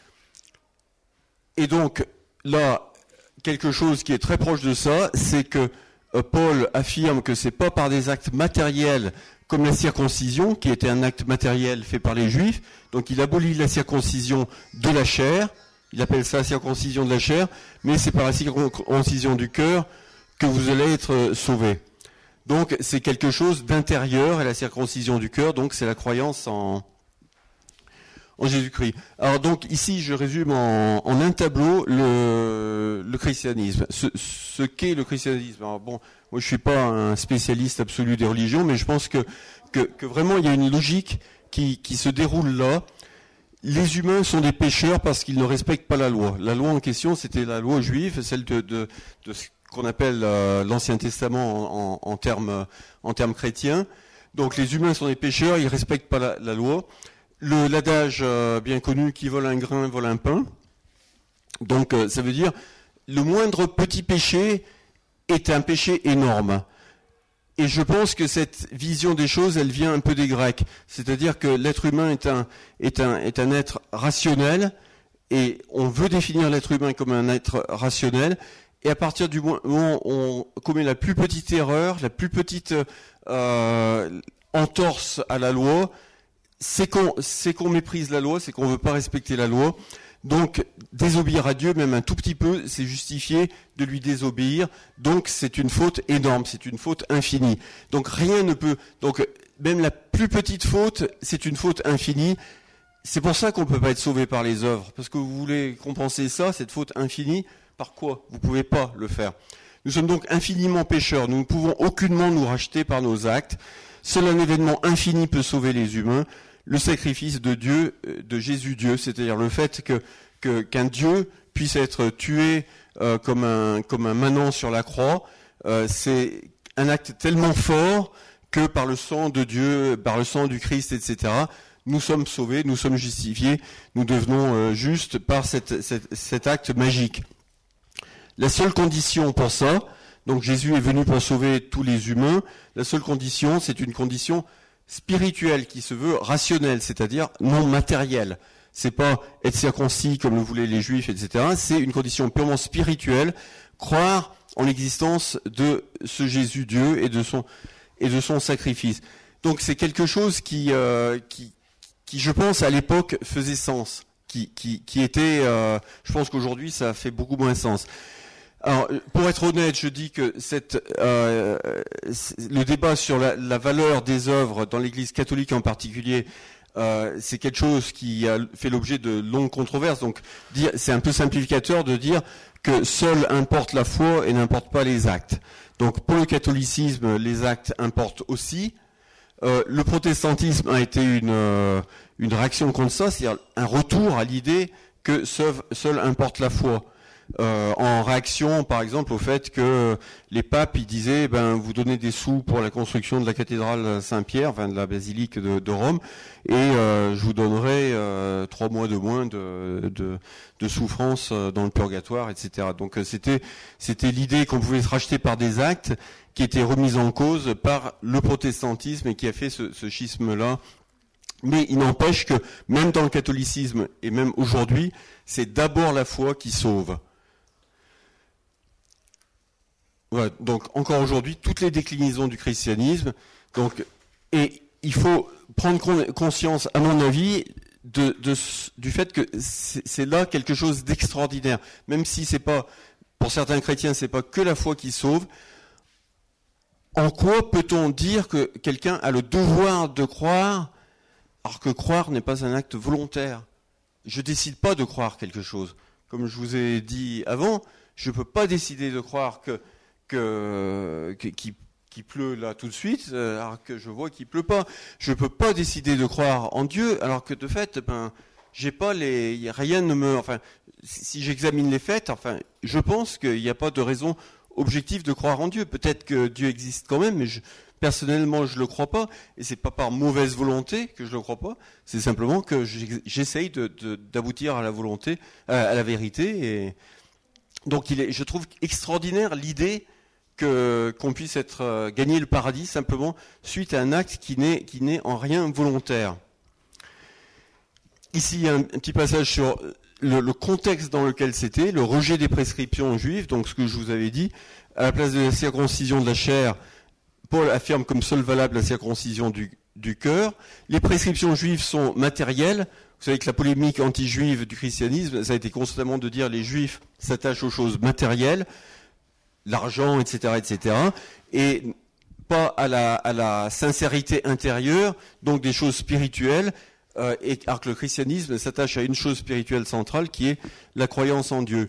Et donc, là, quelque chose qui est très proche de ça, c'est que Paul affirme que c'est pas par des actes matériels comme la circoncision, qui était un acte matériel fait par les Juifs, donc il abolit la circoncision de la chair, il appelle ça la circoncision de la chair, mais c'est par la circoncision du cœur que vous allez être sauvés. Donc c'est quelque chose d'intérieur, et la circoncision du cœur, donc c'est la croyance en Jésus-Christ. Alors donc ici je résume en un tableau le christianisme, ce qu'est le christianisme. Alors bon, moi je suis pas un spécialiste absolu des religions, mais je pense que vraiment il y a une logique qui se déroule là. Les humains sont des pécheurs parce qu'ils ne respectent pas la loi. La loi en question, c'était la loi juive, celle de ce qu'on appelle l'Ancien Testament en termes chrétiens. Donc les humains sont des pécheurs, ils respectent pas la loi. L'adage bien connu, qui vole un grain vole un pain. Donc ça veut dire le moindre petit péché est un péché énorme. Et je pense que cette vision des choses, elle vient un peu des Grecs. C'est-à-dire que l'être humain est un être rationnel, et on veut définir l'être humain comme un être rationnel. Et à partir du moment où on commet la plus petite erreur, la plus petite entorse à la loi, c'est qu'on méprise la loi, c'est qu'on ne veut pas respecter la loi. Donc, désobéir à Dieu, même un tout petit peu, c'est justifié de lui désobéir. Donc, c'est une faute énorme, c'est une faute infinie. Donc, rien ne peut... Donc, même la plus petite faute, c'est une faute infinie. c'est pour ça qu'on ne peut pas être sauvé par les œuvres, parce que vous voulez compenser ça, cette faute infinie, par quoi? Vous ne pouvez pas le faire. Nous sommes donc infiniment pécheurs, nous ne pouvons aucunement nous racheter par nos actes. Seul un événement infini peut sauver les humains, le sacrifice de Dieu, de Jésus Dieu, c'est-à-dire le fait qu'un Dieu puisse être tué comme un manant sur la croix, c'est un acte tellement fort que par le sang de Dieu, par le sang du Christ, etc., nous sommes sauvés, nous sommes justifiés, nous devenons justes par cet acte magique. La seule condition pour ça, donc Jésus est venu pour sauver tous les humains, la seule condition, c'est une condition spirituelle qui se veut rationnelle, c'est-à-dire non matérielle. C'est pas être circoncis comme le voulaient les Juifs, etc. C'est une condition purement spirituelle, croire en l'existence de ce Jésus Dieu et de son sacrifice. Donc c'est quelque chose qui je pense à l'époque faisait sens, qui était, je pense qu'aujourd'hui ça fait beaucoup moins sens. Alors, pour être honnête, je dis que le débat sur la valeur des œuvres dans l'Église catholique en particulier, c'est quelque chose qui a fait l'objet de longues controverses. Donc, c'est un peu simplificateur de dire que seul importe la foi et n'importe pas les actes. Donc, pour le catholicisme, les actes importent aussi. Le protestantisme a été une réaction contre ça, c'est-à-dire un retour à l'idée que seul importe la foi. En réaction, par exemple, au fait que les papes, ils disaient, vous donnez des sous pour la construction de la cathédrale Saint-Pierre, enfin de la basilique de Rome, et je vous donnerai 3 mois de moins de souffrance dans le purgatoire, etc. Donc c'était l'idée qu'on pouvait se racheter par des actes qui étaient remis en cause par le protestantisme et qui a fait ce schisme-là. Mais il n'empêche que même dans le catholicisme et même aujourd'hui, c'est d'abord la foi qui sauve. Voilà, donc encore aujourd'hui, toutes les déclinaisons du christianisme. Et il faut prendre conscience, à mon avis, du fait que c'est là quelque chose d'extraordinaire. Même si c'est pas, pour certains chrétiens, c'est pas que la foi qui sauve. En quoi peut-on dire que quelqu'un a le devoir de croire, alors que croire n'est pas un acte volontaire? Je décide pas de croire quelque chose. Comme je vous ai dit avant, je peux pas décider de croire qu'il pleut là tout de suite, alors que je vois qu'il pleut pas. Je peux pas décider de croire en Dieu, alors que de fait, j'ai pas rien ne me, si j'examine les faits, je pense qu'il n'y a pas de raison objective de croire en Dieu. Peut-être que Dieu existe quand même, mais personnellement, je le crois pas, et c'est pas par mauvaise volonté que je le crois pas. C'est simplement que j'essaye d'aboutir à la volonté, à la vérité. Et donc, je trouve extraordinaire l'idée qu'on puisse gagner le paradis simplement suite à un acte qui n'est en rien volontaire. Ici, il y a un petit passage sur le contexte dans lequel c'était, le rejet des prescriptions juives, donc ce que je vous avais dit, à la place de la circoncision de la chair, Paul affirme comme seule valable la circoncision du cœur. Les prescriptions juives sont matérielles. Vous savez que la polémique anti-juive du christianisme, ça a été constamment de dire les juifs s'attachent aux choses matérielles, l'argent, etc., etc., et pas à la sincérité intérieure, donc des choses spirituelles, alors que le christianisme s'attache à une chose spirituelle centrale qui est la croyance en Dieu.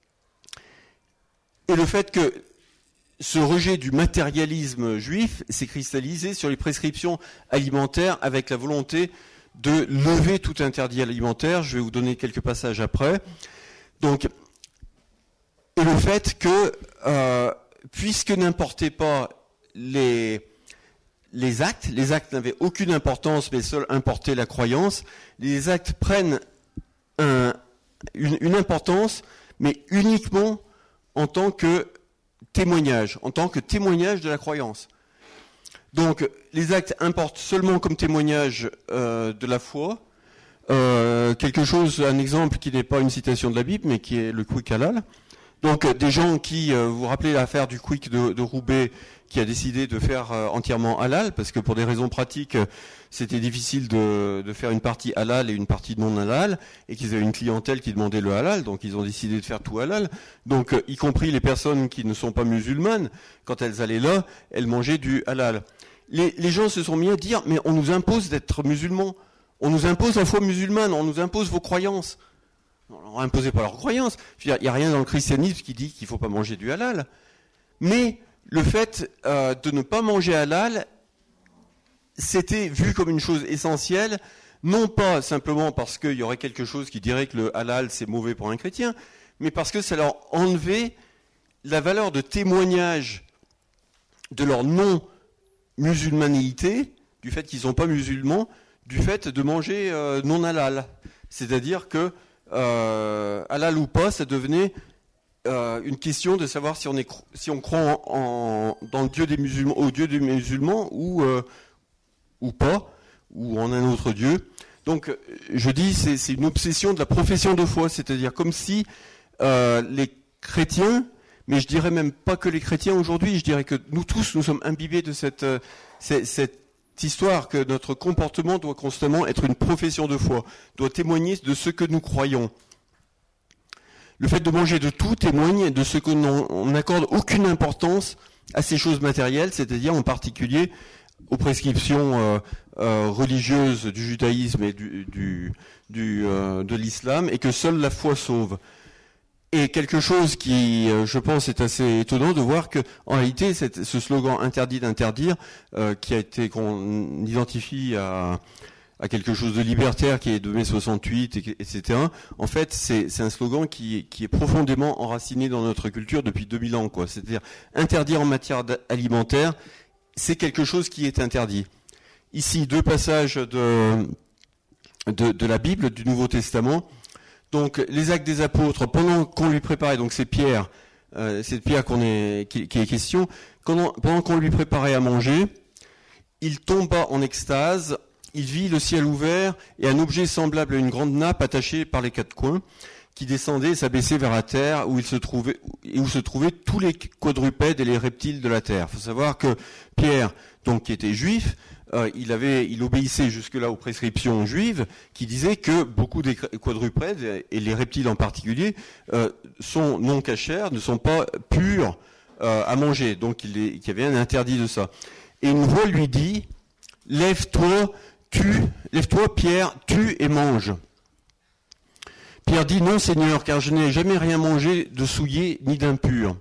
Et le fait que ce rejet du matérialisme juif s'est cristallisé sur les prescriptions alimentaires avec la volonté de lever tout interdit alimentaire. Je vais vous donner quelques passages après. Donc, et le fait que, puisque n'importaient pas les actes n'avaient aucune importance, mais seul importait la croyance, les actes prennent une importance, mais uniquement en tant que témoignage de la croyance. Donc, les actes importent seulement comme témoignage de la foi. Un exemple qui n'est pas une citation de la Bible, mais qui est le quick halal. Donc, des gens qui, vous vous rappelez l'affaire du quick de Roubaix, qui a décidé de faire entièrement halal, parce que pour des raisons pratiques, c'était difficile de faire une partie halal et une partie non halal, et qu'ils avaient une clientèle qui demandait le halal, donc ils ont décidé de faire tout halal. Donc, y compris les personnes qui ne sont pas musulmanes, quand elles allaient là, elles mangeaient du halal. Les gens se sont mis à dire, mais on nous impose d'être musulmans. On nous impose la foi musulmane, on nous impose vos croyances. On leur imposait pas leurs croyances. Il n'y a rien dans le christianisme qui dit qu'il ne faut pas manger du halal. Mais le fait de ne pas manger halal, c'était vu comme une chose essentielle, non pas simplement parce qu'il y aurait quelque chose qui dirait que le halal c'est mauvais pour un chrétien, mais parce que ça leur enlevait la valeur de témoignage de leur non-musulmanité, du fait qu'ils ne sont pas musulmans, du fait de manger non halal. C'est-à-dire que halal ou pas, ça devenait une question de savoir si on croit dans le Dieu des musulmans, au Dieu des musulmans ou pas, ou en un autre Dieu. Donc, je dis, c'est une obsession de la profession de foi, c'est-à-dire comme si les chrétiens, mais je dirais même pas que les chrétiens aujourd'hui, je dirais que nous tous, nous sommes imbibés de cette histoire que notre comportement doit constamment être une profession de foi, doit témoigner de ce que nous croyons. Le fait de manger de tout témoigne de ce que on n'accorde aucune importance à ces choses matérielles, c'est-à-dire en particulier aux prescriptions religieuses du judaïsme et de l'islam, et que seule la foi sauve. Et quelque chose qui, je pense, est assez étonnant de voir que, en réalité, ce slogan interdit d'interdire, qu'on identifie à quelque chose de libertaire qui est de mai 68, etc. En fait, c'est un slogan qui est profondément enraciné dans notre culture depuis 2000 ans, quoi. C'est-à-dire, interdire en matière alimentaire, c'est quelque chose qui est interdit. Ici, 2 passages de la Bible, du Nouveau Testament. Donc, les Actes des Apôtres, pendant qu'on lui préparait, donc c'est Pierre qui est question, pendant qu'on lui préparait à manger, il tomba en extase, il vit le ciel ouvert et un objet semblable à une grande nappe attachée par les 4 coins, qui descendait et s'abaissait vers la terre, où se trouvaient tous les quadrupèdes et les reptiles de la terre. Il faut savoir que Pierre, donc qui était juif, il obéissait jusque-là aux prescriptions juives, qui disaient que beaucoup des quadrupèdes, et les reptiles en particulier, sont non cachers, ne sont pas purs à manger. Donc il y avait un interdit de ça. Et une voix lui dit, lève-toi, Pierre, tue et mange. Pierre dit, non Seigneur, car je n'ai jamais rien mangé de souillé ni d'impur.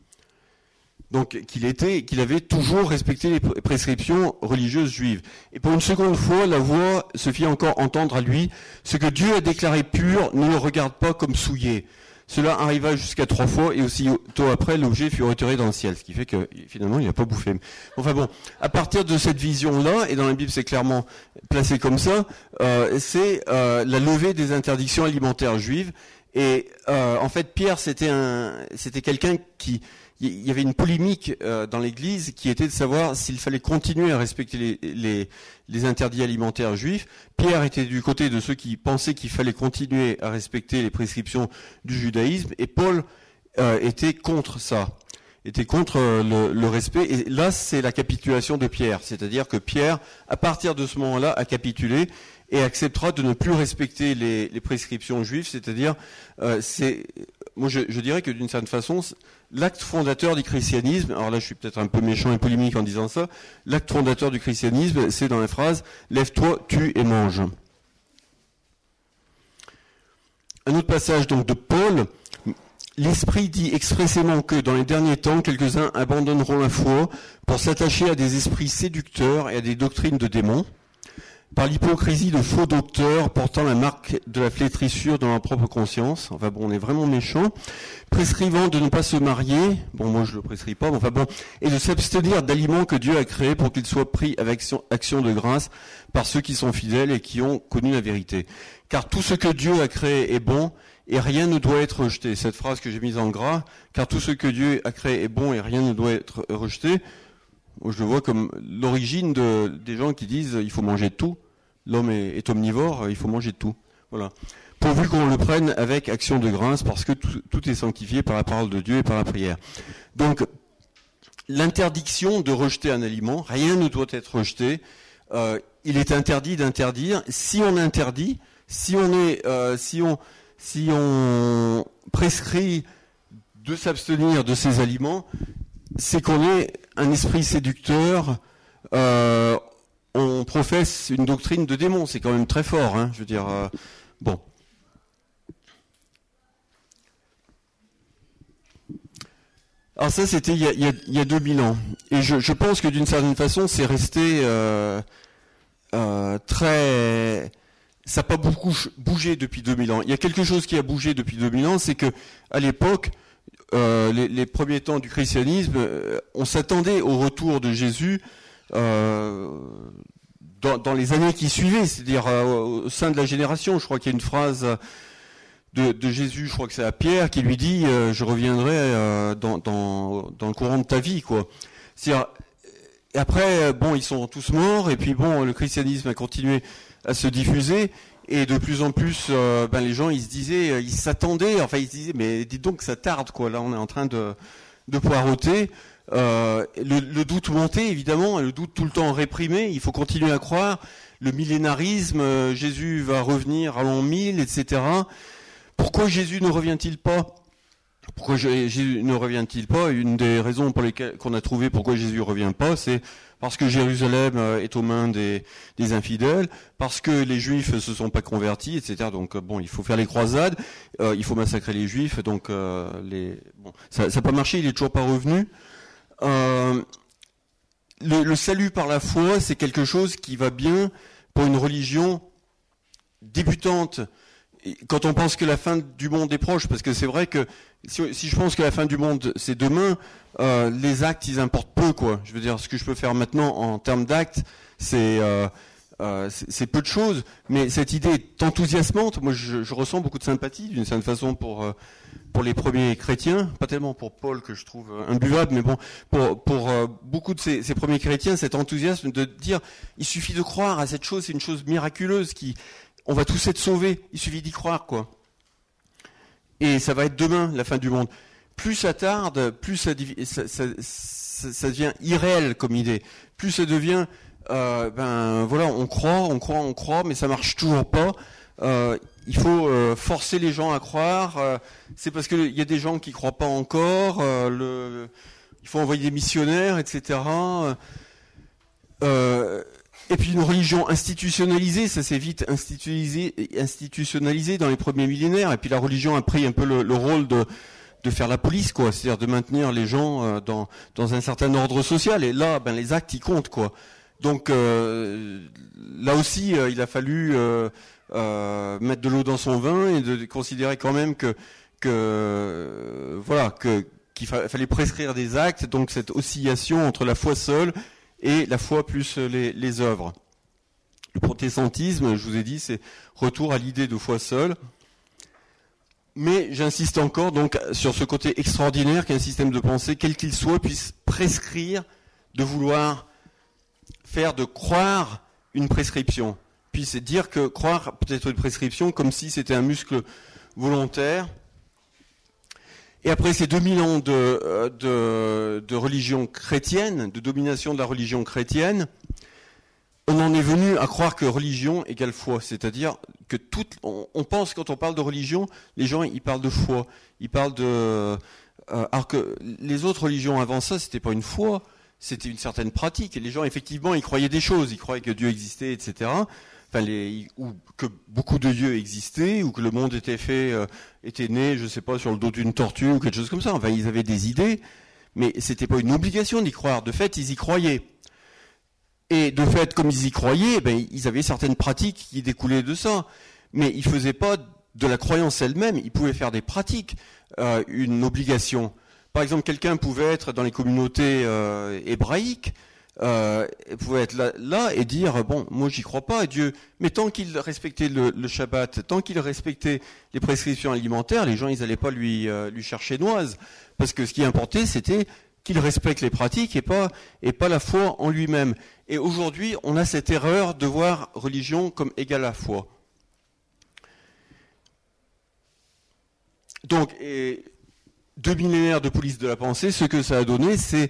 Donc qu'il avait toujours respecté les prescriptions religieuses juives. Et pour une seconde fois, la voix se fit encore entendre à lui, ce que Dieu a déclaré pur, ne le regarde pas comme souillé. Cela arriva jusqu'à 3 fois, et aussitôt après, l'objet fut retiré dans le ciel, ce qui fait que finalement, il n'a pas bouffé. Enfin bon, à partir de cette vision-là, et dans la Bible c'est clairement placé comme ça, c'est la levée des interdictions alimentaires juives. Et en fait, Pierre, c'était quelqu'un qui... Il y avait une polémique dans l'Église qui était de savoir s'il fallait continuer à respecter les interdits alimentaires juifs. Pierre était du côté de ceux qui pensaient qu'il fallait continuer à respecter les prescriptions du judaïsme, et Paul était contre ça, était contre le respect. Et là, c'est la capitulation de Pierre, c'est-à-dire que Pierre, à partir de ce moment-là, a capitulé et acceptera de ne plus respecter les prescriptions juives, c'est-à-dire, moi je dirais que d'une certaine façon, l'acte fondateur du christianisme, alors là je suis peut-être un peu méchant et polémique en disant ça, l'acte fondateur du christianisme, c'est dans la phrase « Lève-toi, tue et mange ». Un autre passage donc de Paul, l'Esprit dit expressément que dans les derniers temps, quelques-uns abandonneront la foi pour s'attacher à des esprits séducteurs et à des doctrines de démons, par l'hypocrisie de faux docteurs portant la marque de la flétrissure dans leur propre conscience. Enfin bon, on est vraiment méchant. Prescrivant de ne pas se marier, bon moi je le prescris pas, mais enfin bon, et de s'abstenir d'aliments que Dieu a créés pour qu'ils soient pris avec action de grâce par ceux qui sont fidèles et qui ont connu la vérité. Car tout ce que Dieu a créé est bon, et rien ne doit être rejeté. Cette phrase que j'ai mise en gras, car tout ce que Dieu a créé est bon et rien ne doit être rejeté, je le vois comme l'origine des gens qui disent il faut manger de tout. L'homme est omnivore, il faut manger de tout. Voilà. Pourvu qu'on le prenne avec action de grâce, parce que tout est sanctifié par la parole de Dieu et par la prière. Donc, l'interdiction de rejeter un aliment, rien ne doit être rejeté. Il est interdit d'interdire. Si on interdit, si on prescrit de s'abstenir de ces aliments, c'est qu'on est un esprit séducteur. On on professe une doctrine de démon. C'est quand même très fort, hein, je veux dire. Bon. Alors ça, c'était il y a 2000 ans. Et je pense que d'une certaine façon, c'est resté très... Ça n'a pas beaucoup bougé depuis 2000 ans. Il y a quelque chose qui a bougé depuis 2000 ans, c'est que à l'époque, les premiers temps du christianisme, on s'attendait au retour de Jésus dans les années qui suivaient, c'est-à-dire au sein de la génération. Je crois qu'il y a une phrase de Jésus, je crois que c'est à Pierre, qui lui dit je reviendrai dans le courant de ta vie, quoi. C'est-à-dire, et après, bon, ils sont tous morts, et puis bon, le christianisme a continué à se diffuser, et de plus en plus, les gens, ils se disaient, ils s'attendaient, enfin, ils se disaient, mais dites donc, ça tarde, quoi. Là, on est en train de poireauter. Le doute montait, évidemment, le doute tout le temps réprimé. Il faut continuer à croire. Le millénarisme, Jésus va revenir à l'an 1000, etc. Pourquoi Jésus ne revient-il pas? Pourquoi Jésus ne revient-il pas? Une des raisons pour lesquelles qu'on a trouvé pourquoi Jésus ne revient pas, c'est parce que Jérusalem est aux mains des infidèles, parce que les Juifs ne se sont pas convertis, etc. Donc bon, il faut faire les croisades, il faut massacrer les Juifs. Donc ça n'a pas marché, il est toujours pas revenu. Le salut par la foi, c'est quelque chose qui va bien pour une religion débutante. Quand on pense que la fin du monde est proche, parce que c'est vrai que si je pense que la fin du monde c'est demain, les actes ils importent peu, quoi. Je veux dire, ce que je peux faire maintenant en termes d'actes, c'est peu de choses, mais cette idée est enthousiasmante. Moi, je ressens beaucoup de sympathie, d'une certaine façon, pour les premiers chrétiens, pas tellement pour Paul que je trouve imbuvable, mais bon, pour beaucoup de ces premiers chrétiens, cet enthousiasme de dire, il suffit de croire à cette chose, c'est une chose miraculeuse on va tous être sauvés, il suffit d'y croire, quoi. Et ça va être demain, la fin du monde. Plus ça tarde, plus ça devient irréel comme idée. Plus ça devient, on croit, mais ça marche toujours pas. Il faut forcer les gens à croire. C'est parce qu'il y a des gens qui croient pas encore. Il faut envoyer des missionnaires, etc. Et puis une religion institutionnalisée, ça s'est vite institutionnalisé dans les premiers millénaires. Et puis la religion a pris un peu le rôle de faire la police, quoi. C'est-à-dire de maintenir les gens dans un certain ordre social. Et là, les actes, ils comptent, quoi. Donc là aussi, il a fallu mettre de l'eau dans son vin et de considérer quand même qu'il fallait prescrire des actes. Donc cette oscillation entre la foi seule et la foi plus les œuvres. Le protestantisme, je vous ai dit, c'est retour à l'idée de foi seule. Mais j'insiste encore donc sur ce côté extraordinaire qu'un système de pensée, quel qu'il soit, puisse prescrire de vouloir faire de croire une prescription. Puisse dire que croire peut être une prescription comme si c'était un muscle volontaire. Et après ces 2000 ans de religion chrétienne, de domination de la religion chrétienne, on en est venu à croire que religion égale foi. C'est-à-dire que on pense quand on parle de religion, les gens ils parlent de foi. Ils parlent alors que les autres religions avant ça, c'était pas une foi, c'était une certaine pratique. Et les gens effectivement, ils croyaient des choses, ils croyaient que Dieu existait, etc. Ou que beaucoup de dieux existaient, ou que le monde était né, je sais pas, sur le dos d'une tortue ou quelque chose comme ça. Enfin, ils avaient des idées, mais c'était pas une obligation d'y croire. De fait, ils y croyaient. Et de fait, comme ils y croyaient, ils avaient certaines pratiques qui découlaient de ça. Mais ils faisaient pas de la croyance elle-même, ils pouvaient faire des pratiques, une obligation. Par exemple, quelqu'un pouvait être dans les communautés hébraïques, pouvait être là et dire bon, moi j'y crois pas à Dieu, mais tant qu'il respectait le Shabbat, tant qu'il respectait les prescriptions alimentaires, les gens ils allaient pas lui chercher noise, parce que ce qui importait c'était qu'il respecte les pratiques et pas la foi en lui-même. Et aujourd'hui on a cette erreur de voir religion comme égale à foi. Donc 2 millénaires de police de la pensée, ce que ça a donné, c'est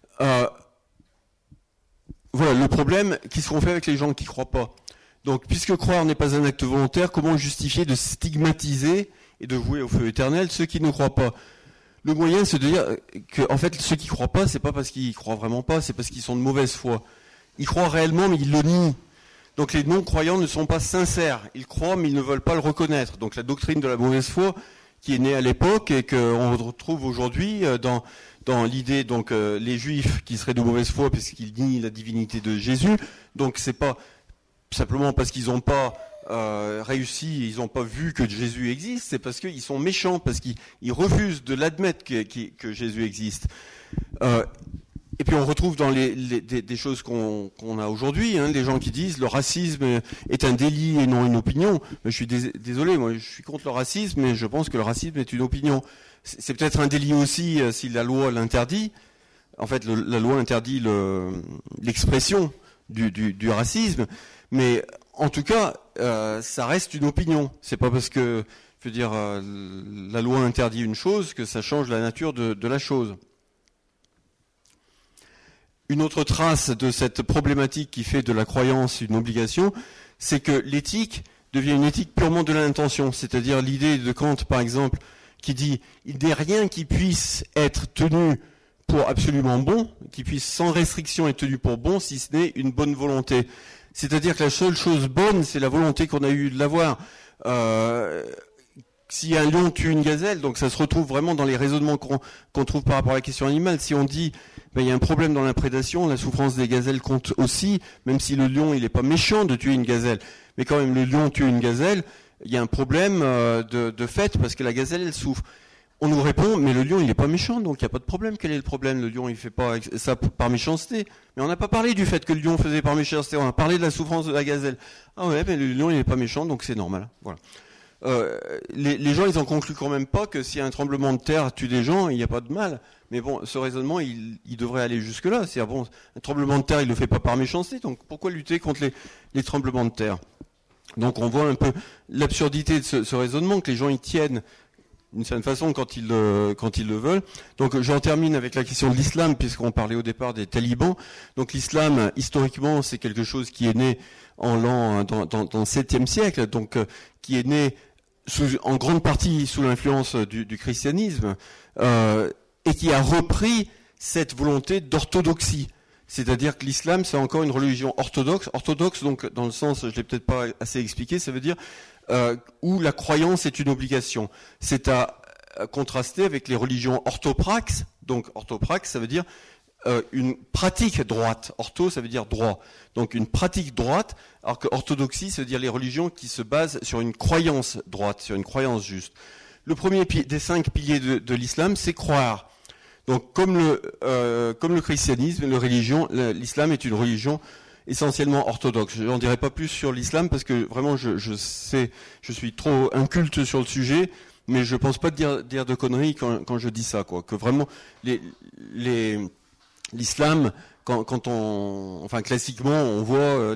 le problème qui seront faits avec les gens qui ne croient pas. Donc, puisque croire n'est pas un acte volontaire, comment justifier de stigmatiser et de vouer au feu éternel ceux qui ne croient pas? Le moyen, c'est de dire que, en fait, ceux qui ne croient pas, c'est pas parce qu'ils croient vraiment pas, c'est parce qu'ils sont de mauvaise foi. Ils croient réellement, mais ils le nient. Donc les non-croyants ne sont pas sincères. Ils croient, mais ils ne veulent pas le reconnaître. Donc la doctrine de la mauvaise foi, qui est née à l'époque et qu'on retrouve aujourd'hui dans l'idée, donc les Juifs qui seraient de mauvaise foi puisqu'ils nient la divinité de Jésus. Donc c'est pas simplement parce qu'ils n'ont pas réussi, ils n'ont pas vu que Jésus existe, c'est parce qu'ils sont méchants, parce qu'ils refusent de l'admettre que Jésus existe. Et puis on retrouve dans des choses qu'on a aujourd'hui, les gens qui disent le racisme est un délit et non une opinion. Mais je suis désolé, moi je suis contre le racisme, mais je pense que le racisme est une opinion. C'est peut-être un délit aussi si la loi l'interdit. En fait, la loi interdit l'expression du racisme, mais en tout cas, ça reste une opinion. C'est pas parce que, je veux dire, la loi interdit une chose que ça change la nature de la chose. Une autre trace de cette problématique qui fait de la croyance une obligation, c'est que l'éthique devient une éthique purement de l'intention. C'est-à-dire l'idée de Kant, par exemple, qui dit « il n'est rien qui puisse être tenu pour absolument bon, qui puisse sans restriction être tenu pour bon, si ce n'est une bonne volonté ». C'est-à-dire que la seule chose bonne, c'est la volonté qu'on a eue de l'avoir. Si un lion tue une gazelle, donc ça se retrouve vraiment dans les raisonnements qu'on trouve par rapport à la question animale. Si on dit il y a un problème dans la prédation, la souffrance des gazelles compte aussi, même si le lion il n'est pas méchant de tuer une gazelle, mais quand même le lion tue une gazelle, il y a un problème de fait parce que la gazelle elle souffre. On nous répond mais le lion il n'est pas méchant, donc il n'y a pas de problème. Quel est le problème? Le lion il fait pas ça par méchanceté. Mais on n'a pas parlé du fait que le lion faisait par méchanceté, on a parlé de la souffrance de la gazelle. Ah ouais, mais le lion il n'est pas méchant, donc c'est normal. Voilà. Les gens ils en concluent quand même pas que si un tremblement de terre tue des gens, il n'y a pas de mal. Mais bon, ce raisonnement il devrait aller jusque là. C'est-à-dire bon, un tremblement de terre il le fait pas par méchanceté, donc pourquoi lutter contre les tremblements de terre? Donc on voit un peu l'absurdité de ce raisonnement que les gens y tiennent d'une certaine façon quand ils le veulent. Donc j'en termine avec la question de l'islam puisqu'on parlait au départ des talibans. Donc l'islam historiquement c'est quelque chose qui est né dans le 7e siècle, donc qui est né en grande partie sous l'influence du christianisme et qui a repris cette volonté d'orthodoxie. C'est-à-dire que l'islam, c'est encore une religion orthodoxe. Orthodoxe, donc, dans le sens, je l'ai peut-être pas assez expliqué, ça veut dire où la croyance est une obligation. C'est à contraster avec les religions orthopraxes. Donc, orthopraxe, ça veut dire une pratique droite. Ortho, ça veut dire droit. Donc, une pratique droite, alors que orthodoxie, ça veut dire les religions qui se basent sur une croyance droite, sur une croyance juste. Le premier des 5 piliers de l'islam, c'est croire. Donc, comme le christianisme, l'islam est une religion essentiellement orthodoxe. Je n'en dirai pas plus sur l'islam parce que vraiment, je suis trop inculte sur le sujet, mais je pense pas dire de conneries quand je dis ça, quoi. Que vraiment, l'islam, classiquement, on voit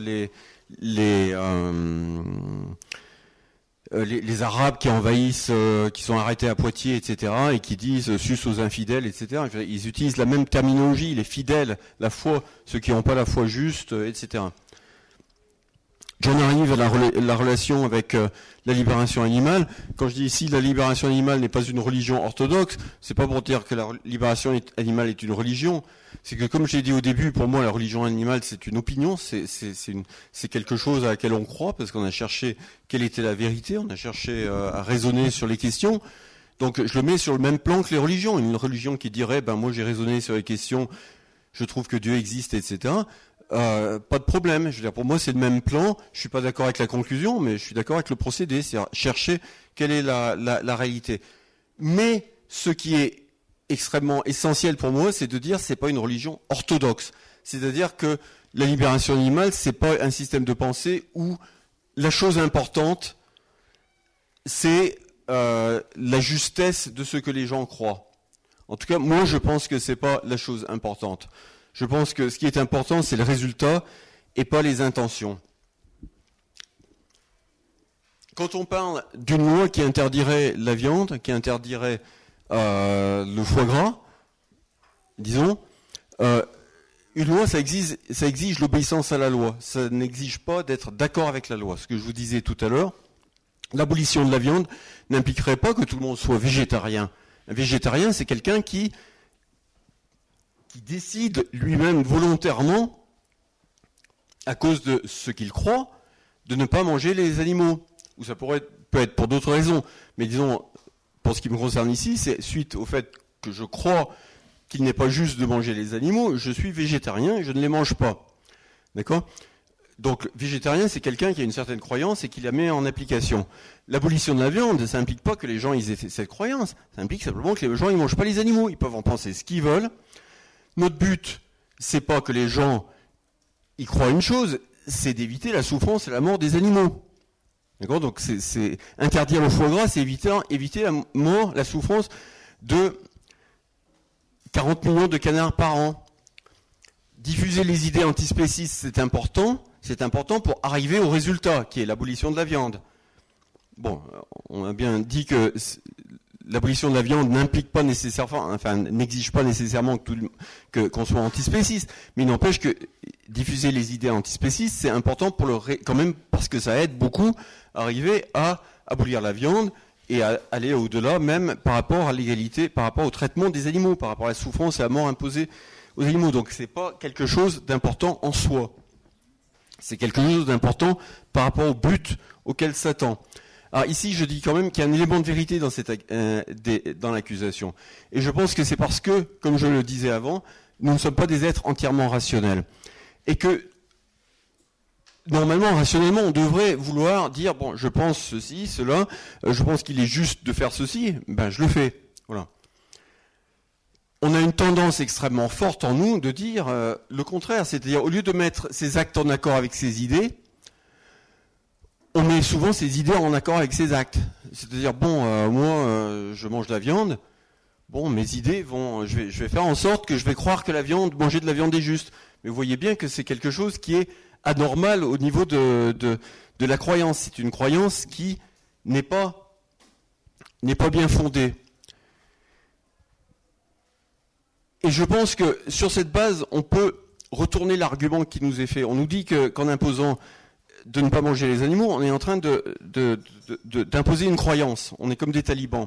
les Arabes qui envahissent, qui sont arrêtés à Poitiers, etc., et qui disent sus aux infidèles, etc. Ils utilisent la même terminologie, les fidèles, la foi, ceux qui n'ont pas la foi juste, etc. J'en arrive à la relation avec la libération animale. Quand je dis ici la libération animale n'est pas une religion orthodoxe, c'est pas pour dire que la libération animale est une religion. C'est que comme j'ai dit au début, pour moi la religion animale c'est une opinion, c'est quelque chose à laquelle on croit parce qu'on a cherché quelle était la vérité, on a cherché à raisonner sur les questions. Donc je le mets sur le même plan que les religions. Une religion qui dirait moi j'ai raisonné sur les questions, je trouve que Dieu existe, etc. Pas de problème. Je veux dire, pour moi, c'est le même plan. Je suis pas d'accord avec la conclusion, mais je suis d'accord avec le procédé. C'est chercher quelle est la réalité. Mais ce qui est extrêmement essentiel pour moi, c'est de dire c'est pas une religion orthodoxe. C'est-à-dire que la libération animale, c'est pas un système de pensée où la chose importante, c'est la justesse de ce que les gens croient. En tout cas, moi, je pense que c'est pas la chose importante. Je pense que ce qui est important, c'est le résultat et pas les intentions. Quand on parle d'une loi qui interdirait la viande, qui interdirait le foie gras, disons, une loi, ça exige l'obéissance à la loi. Ça n'exige pas d'être d'accord avec la loi. Ce que je vous disais tout à l'heure, l'abolition de la viande n'impliquerait pas que tout le monde soit végétarien. Un végétarien, c'est quelqu'un qui décide lui-même volontairement à cause de ce qu'il croit, de ne pas manger les animaux. Ou ça peut être pour d'autres raisons. Mais disons, pour ce qui me concerne ici, c'est suite au fait que je crois qu'il n'est pas juste de manger les animaux, je suis végétarien et je ne les mange pas. D'accord ? Donc, végétarien, c'est quelqu'un qui a une certaine croyance et qui la met en application. L'abolition de la viande, ça n'implique pas que les gens aient cette croyance. Ça implique simplement que les gens ne mangent pas les animaux. Ils peuvent en penser ce qu'ils veulent. Notre but, c'est pas que les gens y croient une chose, c'est d'éviter la souffrance et la mort des animaux. D'accord ? Donc, c'est interdire le foie gras, c'est éviter la mort, la souffrance de 40 millions de canards par an. Diffuser les idées antispécistes, c'est important. C'est important pour arriver au résultat, qui est l'abolition de la viande. Bon, on a bien dit que l'abolition de la viande n'implique pas nécessairement, enfin, n'exige pas nécessairement qu'on soit antispéciste, mais il n'empêche que diffuser les idées antispécistes, c'est important pour quand même parce que ça aide beaucoup à arriver à abolir la viande et à aller au-delà, même par rapport à l'égalité, par rapport au traitement des animaux, par rapport à la souffrance et à la mort imposée aux animaux. Donc, c'est pas quelque chose d'important en soi. C'est quelque chose d'important par rapport au but auquel s'attend. Alors ici, je dis quand même qu'il y a un élément de vérité dans l'accusation. Et je pense que c'est parce que, comme je le disais avant, nous ne sommes pas des êtres entièrement rationnels. Et que, normalement, rationnellement, on devrait vouloir dire, bon, je pense ceci, cela, je pense qu'il est juste de faire ceci, ben je le fais. Voilà. On a une tendance extrêmement forte en nous de dire le contraire, c'est-à-dire au lieu de mettre ses actes en accord avec ses idées, on met souvent ses idées en accord avec ses actes. C'est-à-dire, bon, moi, je mange de la viande, bon, mes idées vont, je vais faire en sorte que je vais croire que manger de la viande est juste. Mais vous voyez bien que c'est quelque chose qui est anormal au niveau de la croyance. C'est une croyance qui n'est pas bien fondée. Et je pense que sur cette base, on peut retourner l'argument qui nous est fait. On nous dit qu'en imposant de ne pas manger les animaux, on est en train d'imposer une croyance. On est comme des talibans.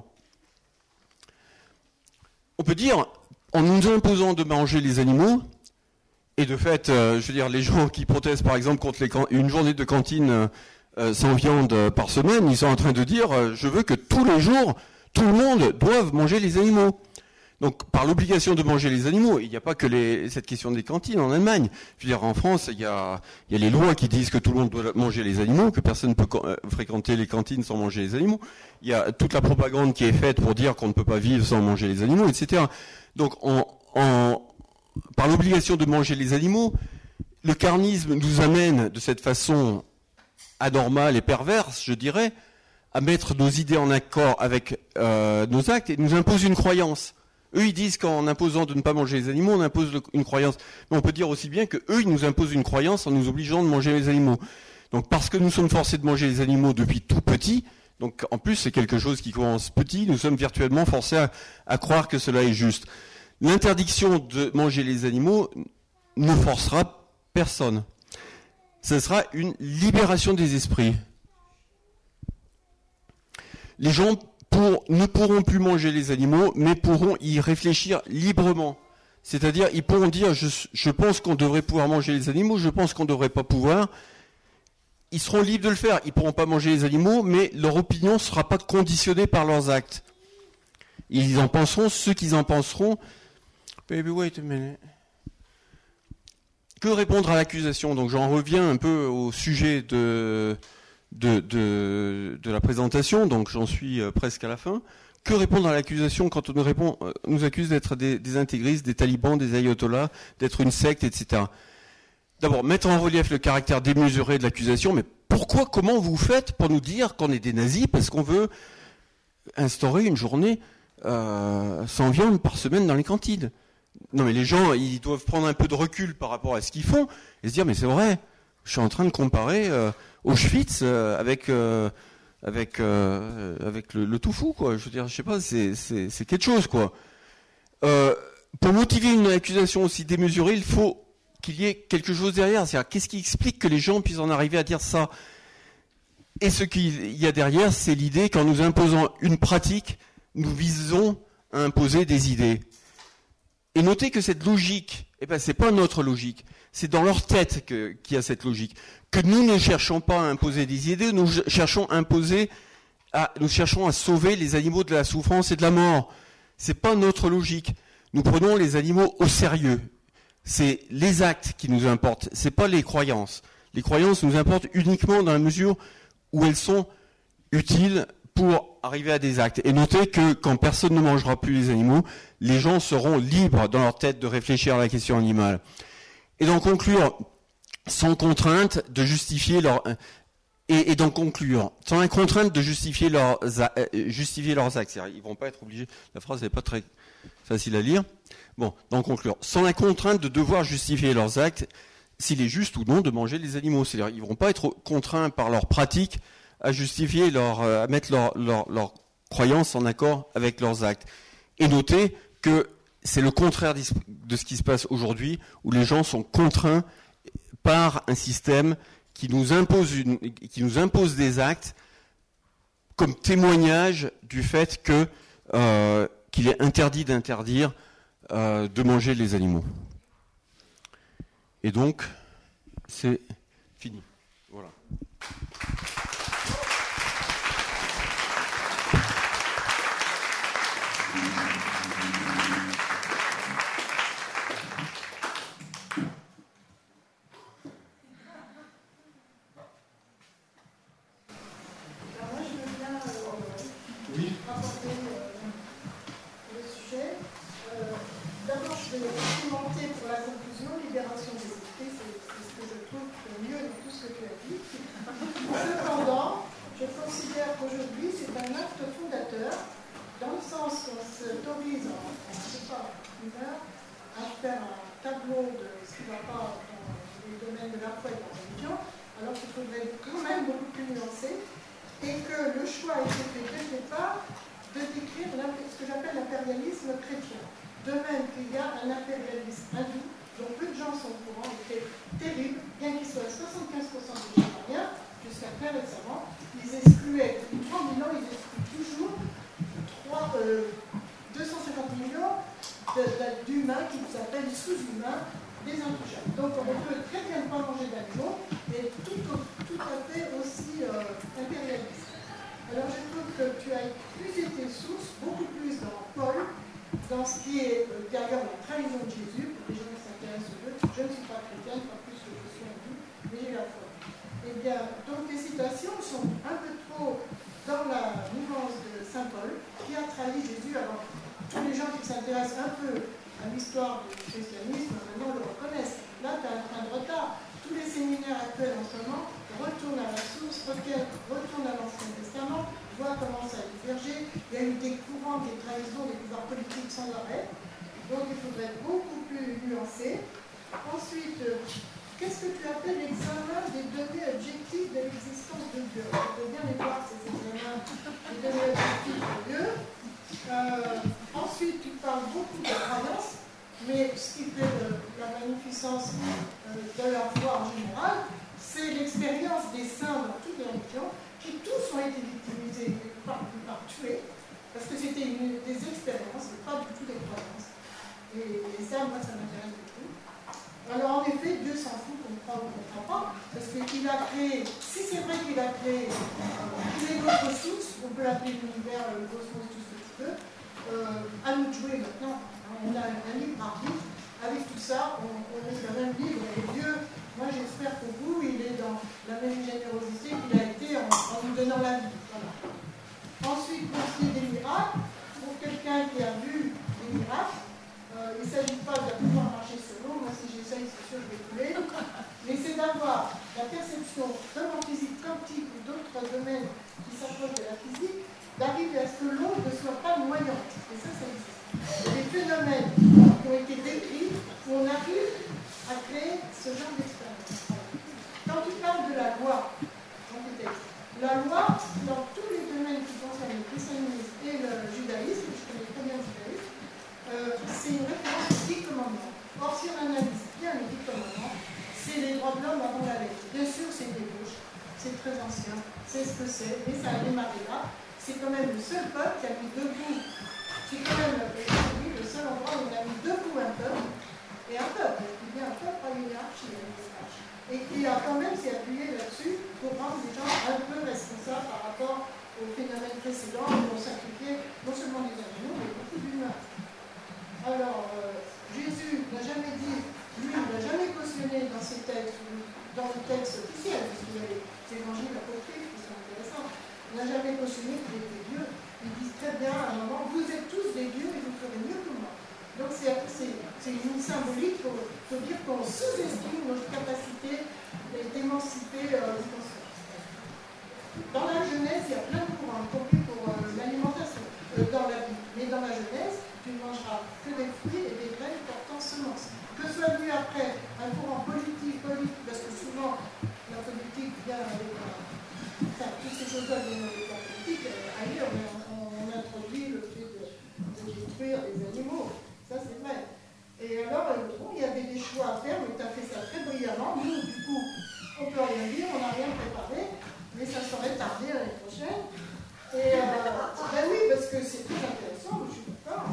On peut dire, en nous imposant de manger les animaux, et de fait, je veux dire, les gens qui protestent par exemple contre une journée de cantine sans viande par semaine, ils sont en train de dire, je veux que tous les jours, tout le monde doive manger les animaux. Donc, par l'obligation de manger les animaux, il n'y a pas que cette question des cantines en Allemagne. Je veux dire, en France, il y a les lois qui disent que tout le monde doit manger les animaux, que personne ne peut fréquenter les cantines sans manger les animaux. Il y a toute la propagande qui est faite pour dire qu'on ne peut pas vivre sans manger les animaux, etc. Donc, par l'obligation de manger les animaux, le carnisme nous amène de cette façon anormale et perverse, je dirais, à mettre nos idées en accord avec nos actes et nous impose une croyance. Eux, ils disent qu'en imposant de ne pas manger les animaux, on impose une croyance. Mais on peut dire aussi bien qu'eux, ils nous imposent une croyance en nous obligeant de manger les animaux. Donc, parce que nous sommes forcés de manger les animaux depuis tout petit, donc en plus, c'est quelque chose qui commence petit, nous sommes virtuellement forcés à croire que cela est juste. L'interdiction de manger les animaux ne forcera personne. Ce sera une libération des esprits. Les gens ne pourront plus manger les animaux, mais pourront y réfléchir librement. C'est-à-dire, ils pourront dire, je pense qu'on devrait pouvoir manger les animaux, je pense qu'on ne devrait pas pouvoir. Ils seront libres de le faire. Ils ne pourront pas manger les animaux, mais leur opinion ne sera pas conditionnée par leurs actes. Ils en penseront ce qu'ils en penseront. Baby, wait a minute. Que répondre à l'accusation ? Donc j'en reviens un peu au sujet de la présentation, donc j'en suis presque à la fin. Que répondre à l'accusation quand on nous accuse d'être des intégristes, des talibans, des ayatollahs, d'être une secte, etc. D'abord, mettre en relief le caractère démesuré de l'accusation, mais comment vous faites pour nous dire qu'on est des nazis parce qu'on veut instaurer une journée sans viande par semaine dans les cantines ? Non mais les gens, ils doivent prendre un peu de recul par rapport à ce qu'ils font et se dire, mais c'est vrai, je suis en train de comparer Auschwitz avec le tofu, quoi. Je veux dire, je sais pas, c'est quelque chose, quoi. Pour motiver une accusation aussi démesurée, il faut qu'il y ait quelque chose derrière. C'est-à-dire, qu'est-ce qui explique que les gens puissent en arriver à dire ça ? Et ce qu'il y a derrière, c'est l'idée qu'en nous imposant une pratique, nous visons à imposer des idées. Et notez que cette logique Eh ben, c'est pas notre logique. C'est dans leur tête qu'il y a cette logique. Que nous ne cherchons pas à imposer des idées, nous cherchons à sauver les animaux de la souffrance et de la mort. C'est pas notre logique. Nous prenons les animaux au sérieux. C'est les actes qui nous importent. C'est pas les croyances. Les croyances nous importent uniquement dans la mesure où elles sont utiles pour arriver à des actes. Et notez que quand personne ne mangera plus les animaux, les gens seront libres dans leur tête de réfléchir à la question animale. Et d'en conclure, sans contrainte de justifier leur... Et d'en conclure, sans la contrainte de justifier leurs actes. C'est-à-dire, ils vont pas être obligés... La phrase n'est pas très facile à lire. Bon, d'en conclure, sans la contrainte de devoir justifier leurs actes, s'il est juste ou non de manger les animaux. C'est-à-dire, ils vont pas être contraints par leur pratique à justifier à mettre leur croyance en accord avec leurs actes. Et notez que c'est le contraire de ce qui se passe aujourd'hui, où les gens sont contraints par un système qui nous impose des actes comme témoignage du fait qu'il est interdit d'interdire de manger les animaux. Et donc, c'est fini. Voilà. et un peuple, qui dit un peuple, pas une hiérarchie, et qui a quand même s'est appuyé là-dessus pour rendre les gens un peu responsables par rapport au phénomène précédent où on sacrifiait non seulement les animaux, mais beaucoup d'humains. Alors, Jésus n'a jamais dit, lui, il n'a jamais cautionné dans ses textes, dans le texte officiel, parce qu'il y a les évangiles apocryphes qui sont intéressants, il n'a jamais cautionné qu'il était Dieu. Il dit très bien à un moment, vous êtes tous des dieux et vous ferez mieux que moi. Donc c'est une symbolique pour dire qu'on sous-estime notre capacité d'émanciper les consciences. Dans la Genèse, il y a plein de courants, y compris pour l'alimentation, dans la Bible. Mais dans la Genèse, tu ne mangeras que des fruits et des graines portant semences. Que soit venu après un courant politique, parce que souvent la politique vient avec enfin, toutes ces choses-là viennent avec la politique. Ailleurs, on introduit le fait de détruire les animaux. Ça, c'est vrai. Et alors, bon, il y avait des choix à faire, mais tu as fait ça très brillamment. Nous, du coup, on ne peut rien dire, on n'a rien préparé, mais ça serait tardé l'année prochaine. Et ben oui, parce que c'est très intéressant, je suis d'accord.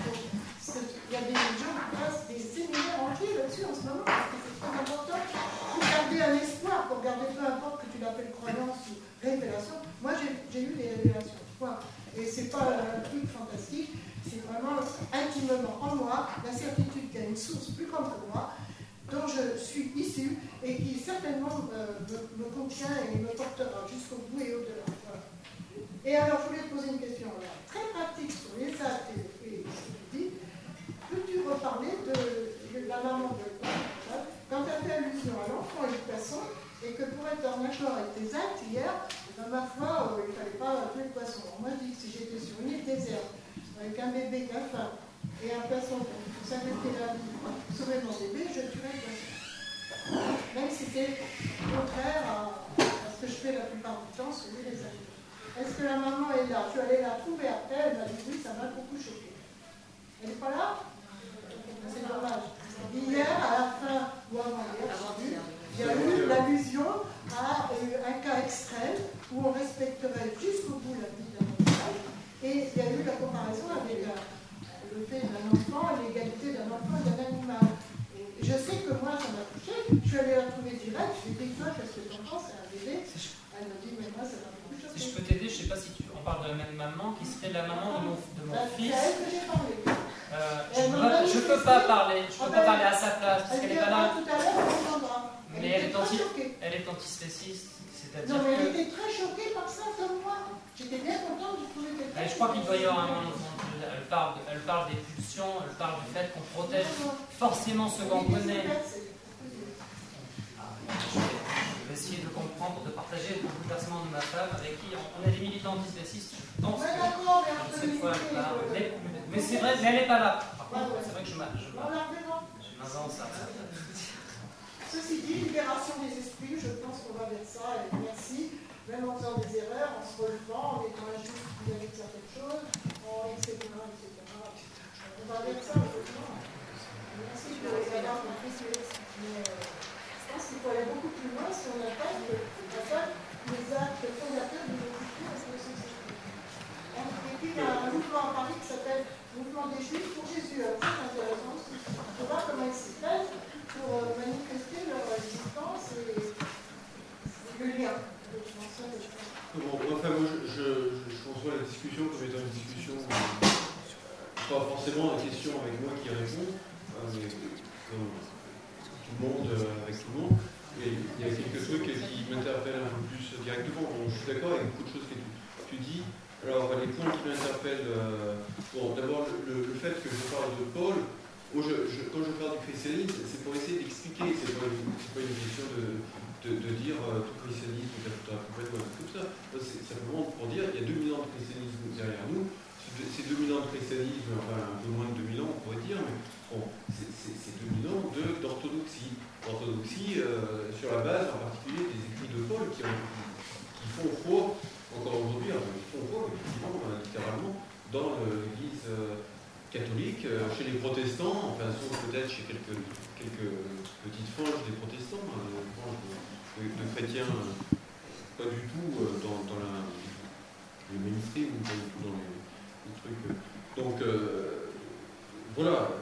Il y a des gens qui passent des séminaires entiers là-dessus en ce moment, parce que c'est très important pour garder un espoir, pour garder peu importe que tu l'appelles croyance ou révélation. Moi, j'ai eu des révélations, point. Et c'est pas un truc fantastique. C'est vraiment intimement en moi la certitude qu'il y a une source plus grande que moi, dont je suis issue et qui certainement me contient et me portera jusqu'au bout et au-delà. Voilà. Et alors, je voulais te poser une question là, très pratique sur les actes et ce que tu dis. Peux-tu reparler de la maman de quand tu as fait allusion à l'enfant et le poisson, et que pour être en accord avec tes actes hier, ben, ma foi, il ne fallait pas tuer le poisson. Moi, je dis que si j'étais sur une île déserte, avec un bébé qui a faim et un poisson pour sacrifier la vie, pour sauver mon bébé, je tuerais le poisson. Même si c'est contraire à ce que je fais la plupart du temps, celui des animaux. Est-ce que la maman est là? Je suis allée la trouver après, elle m'a dit oui, ça m'a beaucoup choqué. Elle n'est pas là? C'est dommage. Hier, à la fin, ou avant-hier, il y a eu l'allusion à un cas extrême où on respecterait jusqu'au bout la vie d'un animal. Et il y a eu la comparaison avec le fait d'un enfant, l'égalité d'un enfant et d'un animal. Et je sais que moi, ça m'a touché. Je suis allée la trouver direct. Je lui ai dit, toi, qu'est-ce que tu en penses? C'est un bébé. Elle m'a dit, mais moi, ça m'a beaucoup choqué. Si je peux t'aider, je ne sais pas si on parle de la même maman, qui serait la maman de mon fils. C'est à elle que j'ai parlé. Je ne peux pas parler à sa place, parce qu'elle n'est pas là. Tout à l'heure, on entendra. Mais elle est antispéciste. Non, mais elle était très choquée par ça, comme moi. J'étais bien contente de trouver quelqu'un. Je crois qu'il doit y avoir un moment. Elle parle des pulsions, elle parle du fait qu'on protège forcément ce qu'on connaît. Je vais essayer de comprendre, de partager le bouleversement de ma femme, avec qui on est des militants antispécistes. Je pense que cette fois elle parle. Mais c'est vrai, mais elle n'est pas là. Par contre, c'est vrai que je m'avance à ça. Ceci dit, libération des esprits, je pense qu'on va vers ça, et merci, même en faisant des erreurs, en se relevant, en étant injuste vis-à-vis de certaines choses, etc. On va vers ça, effectivement. Merci pour les avoir compris, mais je pense qu'il faut aller beaucoup plus loin si on attaque les actes fondateurs de nos cultures et de nos sociétés. Et puis, il y a un mouvement à Paris qui s'appelle Mouvement des Juifs pour Jésus. Alors, c'est intéressant, on voir comment ils s'y prennent pour manifester leur existence et le lien. Bon, enfin, moi, je conçois la discussion comme étant une discussion, pas forcément la question avec moi qui répond, mais comme tout le monde, avec tout le monde. Et il y a quelques trucs qui m'interpellent un peu plus directement. Bon, je suis d'accord avec beaucoup de choses que tu dis. Alors, les points qui m'interpellent, bon, d'abord le fait que je parle de Paul. Quand je parle du christianisme, c'est pour essayer d'expliquer, c'est pas une question de dire tout christianisme est complètement comme ça. C'est simplement pour dire qu'il y a 2000 ans de christianisme derrière nous. Ces 2000 ans de christianisme, enfin un peu moins de 2000 ans on pourrait dire, mais bon, c'est 2000 ans d'orthodoxie. Orthodoxie sur la base en particulier des écrits de Paul qui font foi encore aujourd'hui, qui font foi effectivement, littéralement, dans l'Église catholique, chez les protestants, enfin sauf peut-être chez quelques petites franges des protestants, de chrétiens, pas du tout dans le mainstream ou pas du tout dans les trucs. Donc voilà,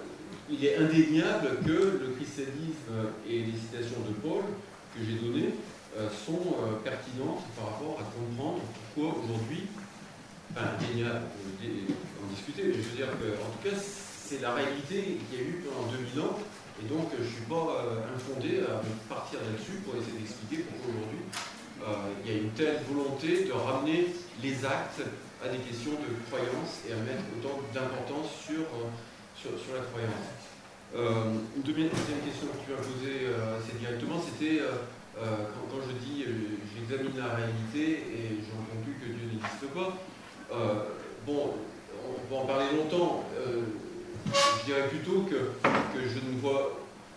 il est indéniable que le christianisme et les citations de Paul que j'ai données sont pertinentes par rapport à comprendre pourquoi aujourd'hui, enfin indéniable, on peut en discuter, mais je veux dire qu'en tout cas, c'est la réalité qu'il y a eu pendant 2000 ans, et donc je ne suis pas infondé à partir là-dessus pour essayer d'expliquer pourquoi aujourd'hui il y a une telle volonté de ramener les actes à des questions de croyance et à mettre autant d'importance sur la croyance. Une deuxième question que tu as posée assez directement, c'était quand je dis j'examine la réalité et j'en conclus que Dieu n'existe pas. Bon, on peut en parler longtemps. Je dirais plutôt que je ne vois.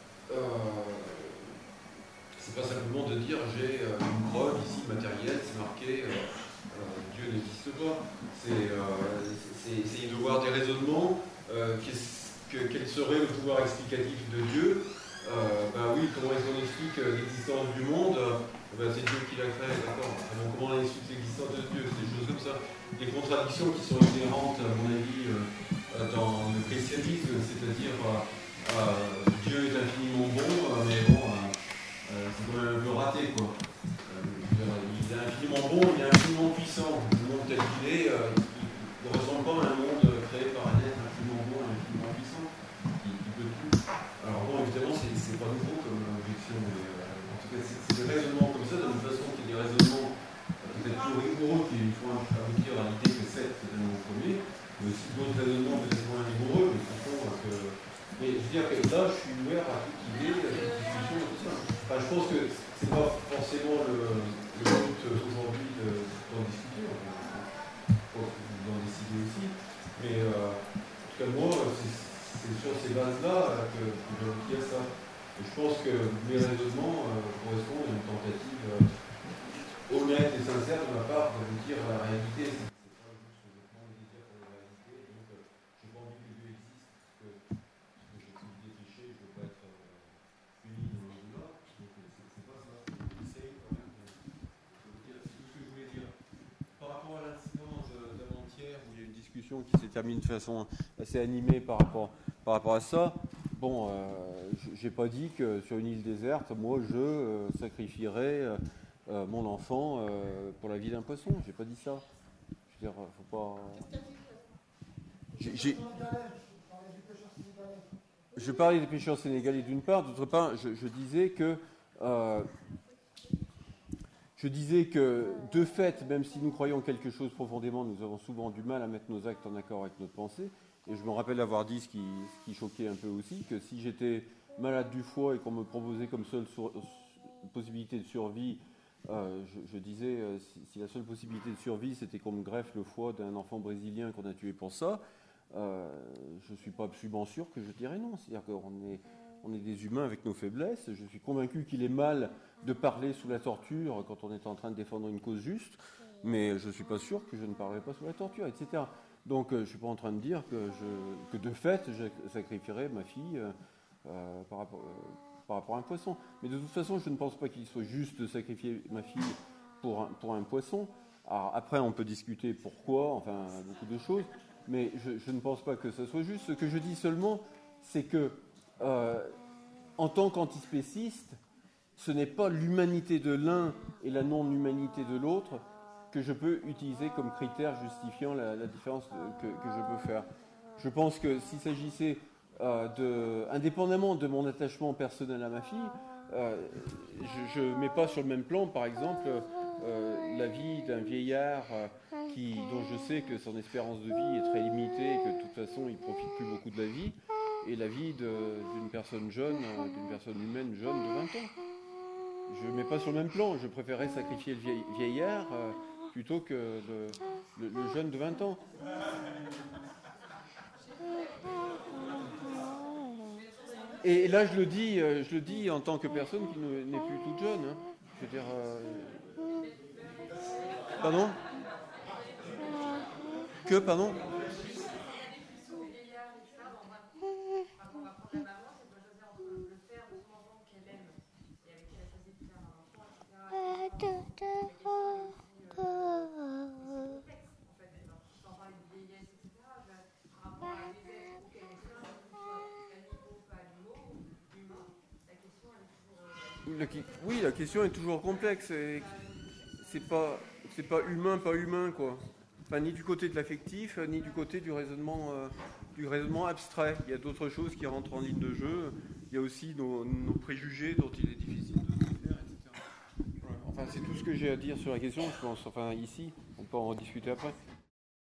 C'est pas simplement de dire j'ai une preuve ici matérielle, c'est marqué Dieu n'existe pas. C'est essayer de voir des raisonnements. Quel serait le pouvoir explicatif de Dieu? Ben oui, comment est-ce qu'on explique l'existence du monde? Ben c'est Dieu qui l'a créé, d'accord. Alors, comment on explique l'existence de Dieu? C'est des choses comme ça. Des contradictions qui sont inhérentes, à mon avis, dans le christianisme, c'est-à-dire Dieu est infiniment bon, mais bon, c'est quand même un peu raté, quoi. Il est infiniment bon, il est infiniment puissant. Le monde tel qu'il est, il ne ressemble pas à un monde créé par un être infiniment bon, infiniment puissant, qui peut tout. Alors bon, évidemment, c'est pas nouveau comme objection, mais en tout cas, c'est des raisonnements comme ça, de toute façon, qu'il y a des raisonnements peut-être plus rigoureux qui font aboutir à l'idée que c'est le premier, mais aussi d'autres raisonnements peut-être moins rigoureux, mais qui font que... Mais je veux dire que là, je suis ouvert à toute idée, à toute discussion, et tout ça. Enfin, je pense que c'est pas forcément le but aujourd'hui d'en discuter, vous en décidez aussi, mais en tout cas, moi, c'est sur ces bases-là que j'aboutis à ça. Et je pense que mes raisonnements correspondent à une tentative honnête et sincère de ma part d'aboutir à la réalité. C'est pas juste mon désir pour la réalité. Donc, je n'ai pas envie que Dieu existe, parce que j'ai commis des péchés, je ne veux pas être puni dans le là. Donc, c'est pas ça. J'essaye quand même de dire tout ce que je voulais dire. Par rapport à l'incident d'avant-hier, où il y a une discussion qui s'est terminée de façon assez animée par rapport à ça, bon, j'ai pas dit que sur une île déserte, moi, je sacrifierais mon enfant pour la vie d'un poisson. J'ai pas dit ça. Je veux dire, faut pas. Je parlais des pêcheurs sénégalais d'une part, d'autre part, je disais que de fait, même si nous croyons quelque chose profondément, nous avons souvent du mal à mettre nos actes en accord avec notre pensée. Et je me rappelle avoir dit ce qui choquait un peu aussi, que si j'étais malade du foie et qu'on me proposait comme seule possibilité de survie, je disais, si la seule possibilité de survie, c'était qu'on me greffe le foie d'un enfant brésilien qu'on a tué pour ça, je ne suis pas absolument sûr que je dirais non. C'est-à-dire qu'on est des humains avec nos faiblesses. Je suis convaincu qu'il est mal de parler sous la torture quand on est en train de défendre une cause juste, mais je ne suis pas sûr que je ne parlerai pas sous la torture, etc. Donc je ne suis pas en train de dire que de fait, je sacrifierais ma fille par rapport à un poisson. Mais de toute façon, je ne pense pas qu'il soit juste de sacrifier ma fille pour un poisson. Alors, après, on peut discuter pourquoi, enfin, beaucoup de choses, mais je ne pense pas que ça soit juste. Ce que je dis seulement, c'est que, en tant qu'antispéciste, ce n'est pas l'humanité de l'un et la non-humanité de l'autre que je peux utiliser comme critère justifiant la différence que je peux faire. Je pense que s'il s'agissait indépendamment de mon attachement personnel à ma fille, je ne mets pas sur le même plan, par exemple, la vie d'un vieillard dont je sais que son espérance de vie est très limitée et que de toute façon il ne profite plus beaucoup de la vie, et la vie d'une personne jeune, d'une personne humaine jeune de 20 ans. Je ne mets pas sur le même plan. Je préférerais sacrifier le vieillard plutôt que le jeune de 20 ans. Et là, je le dis en tant que personne qui n'est plus toute jeune. Hein. Je veux dire... Pardon ? Que, pardon ? Oui, la question est toujours complexe. C'est pas humain, quoi. Enfin, ni du côté de l'affectif, ni du côté du raisonnement abstrait. Il y a d'autres choses qui rentrent en ligne de jeu. Il y a aussi nos préjugés dont il est difficile de se faire, etc. Voilà. Enfin, c'est tout ce que j'ai à dire sur la question, je pense. Enfin, ici, on peut en discuter après.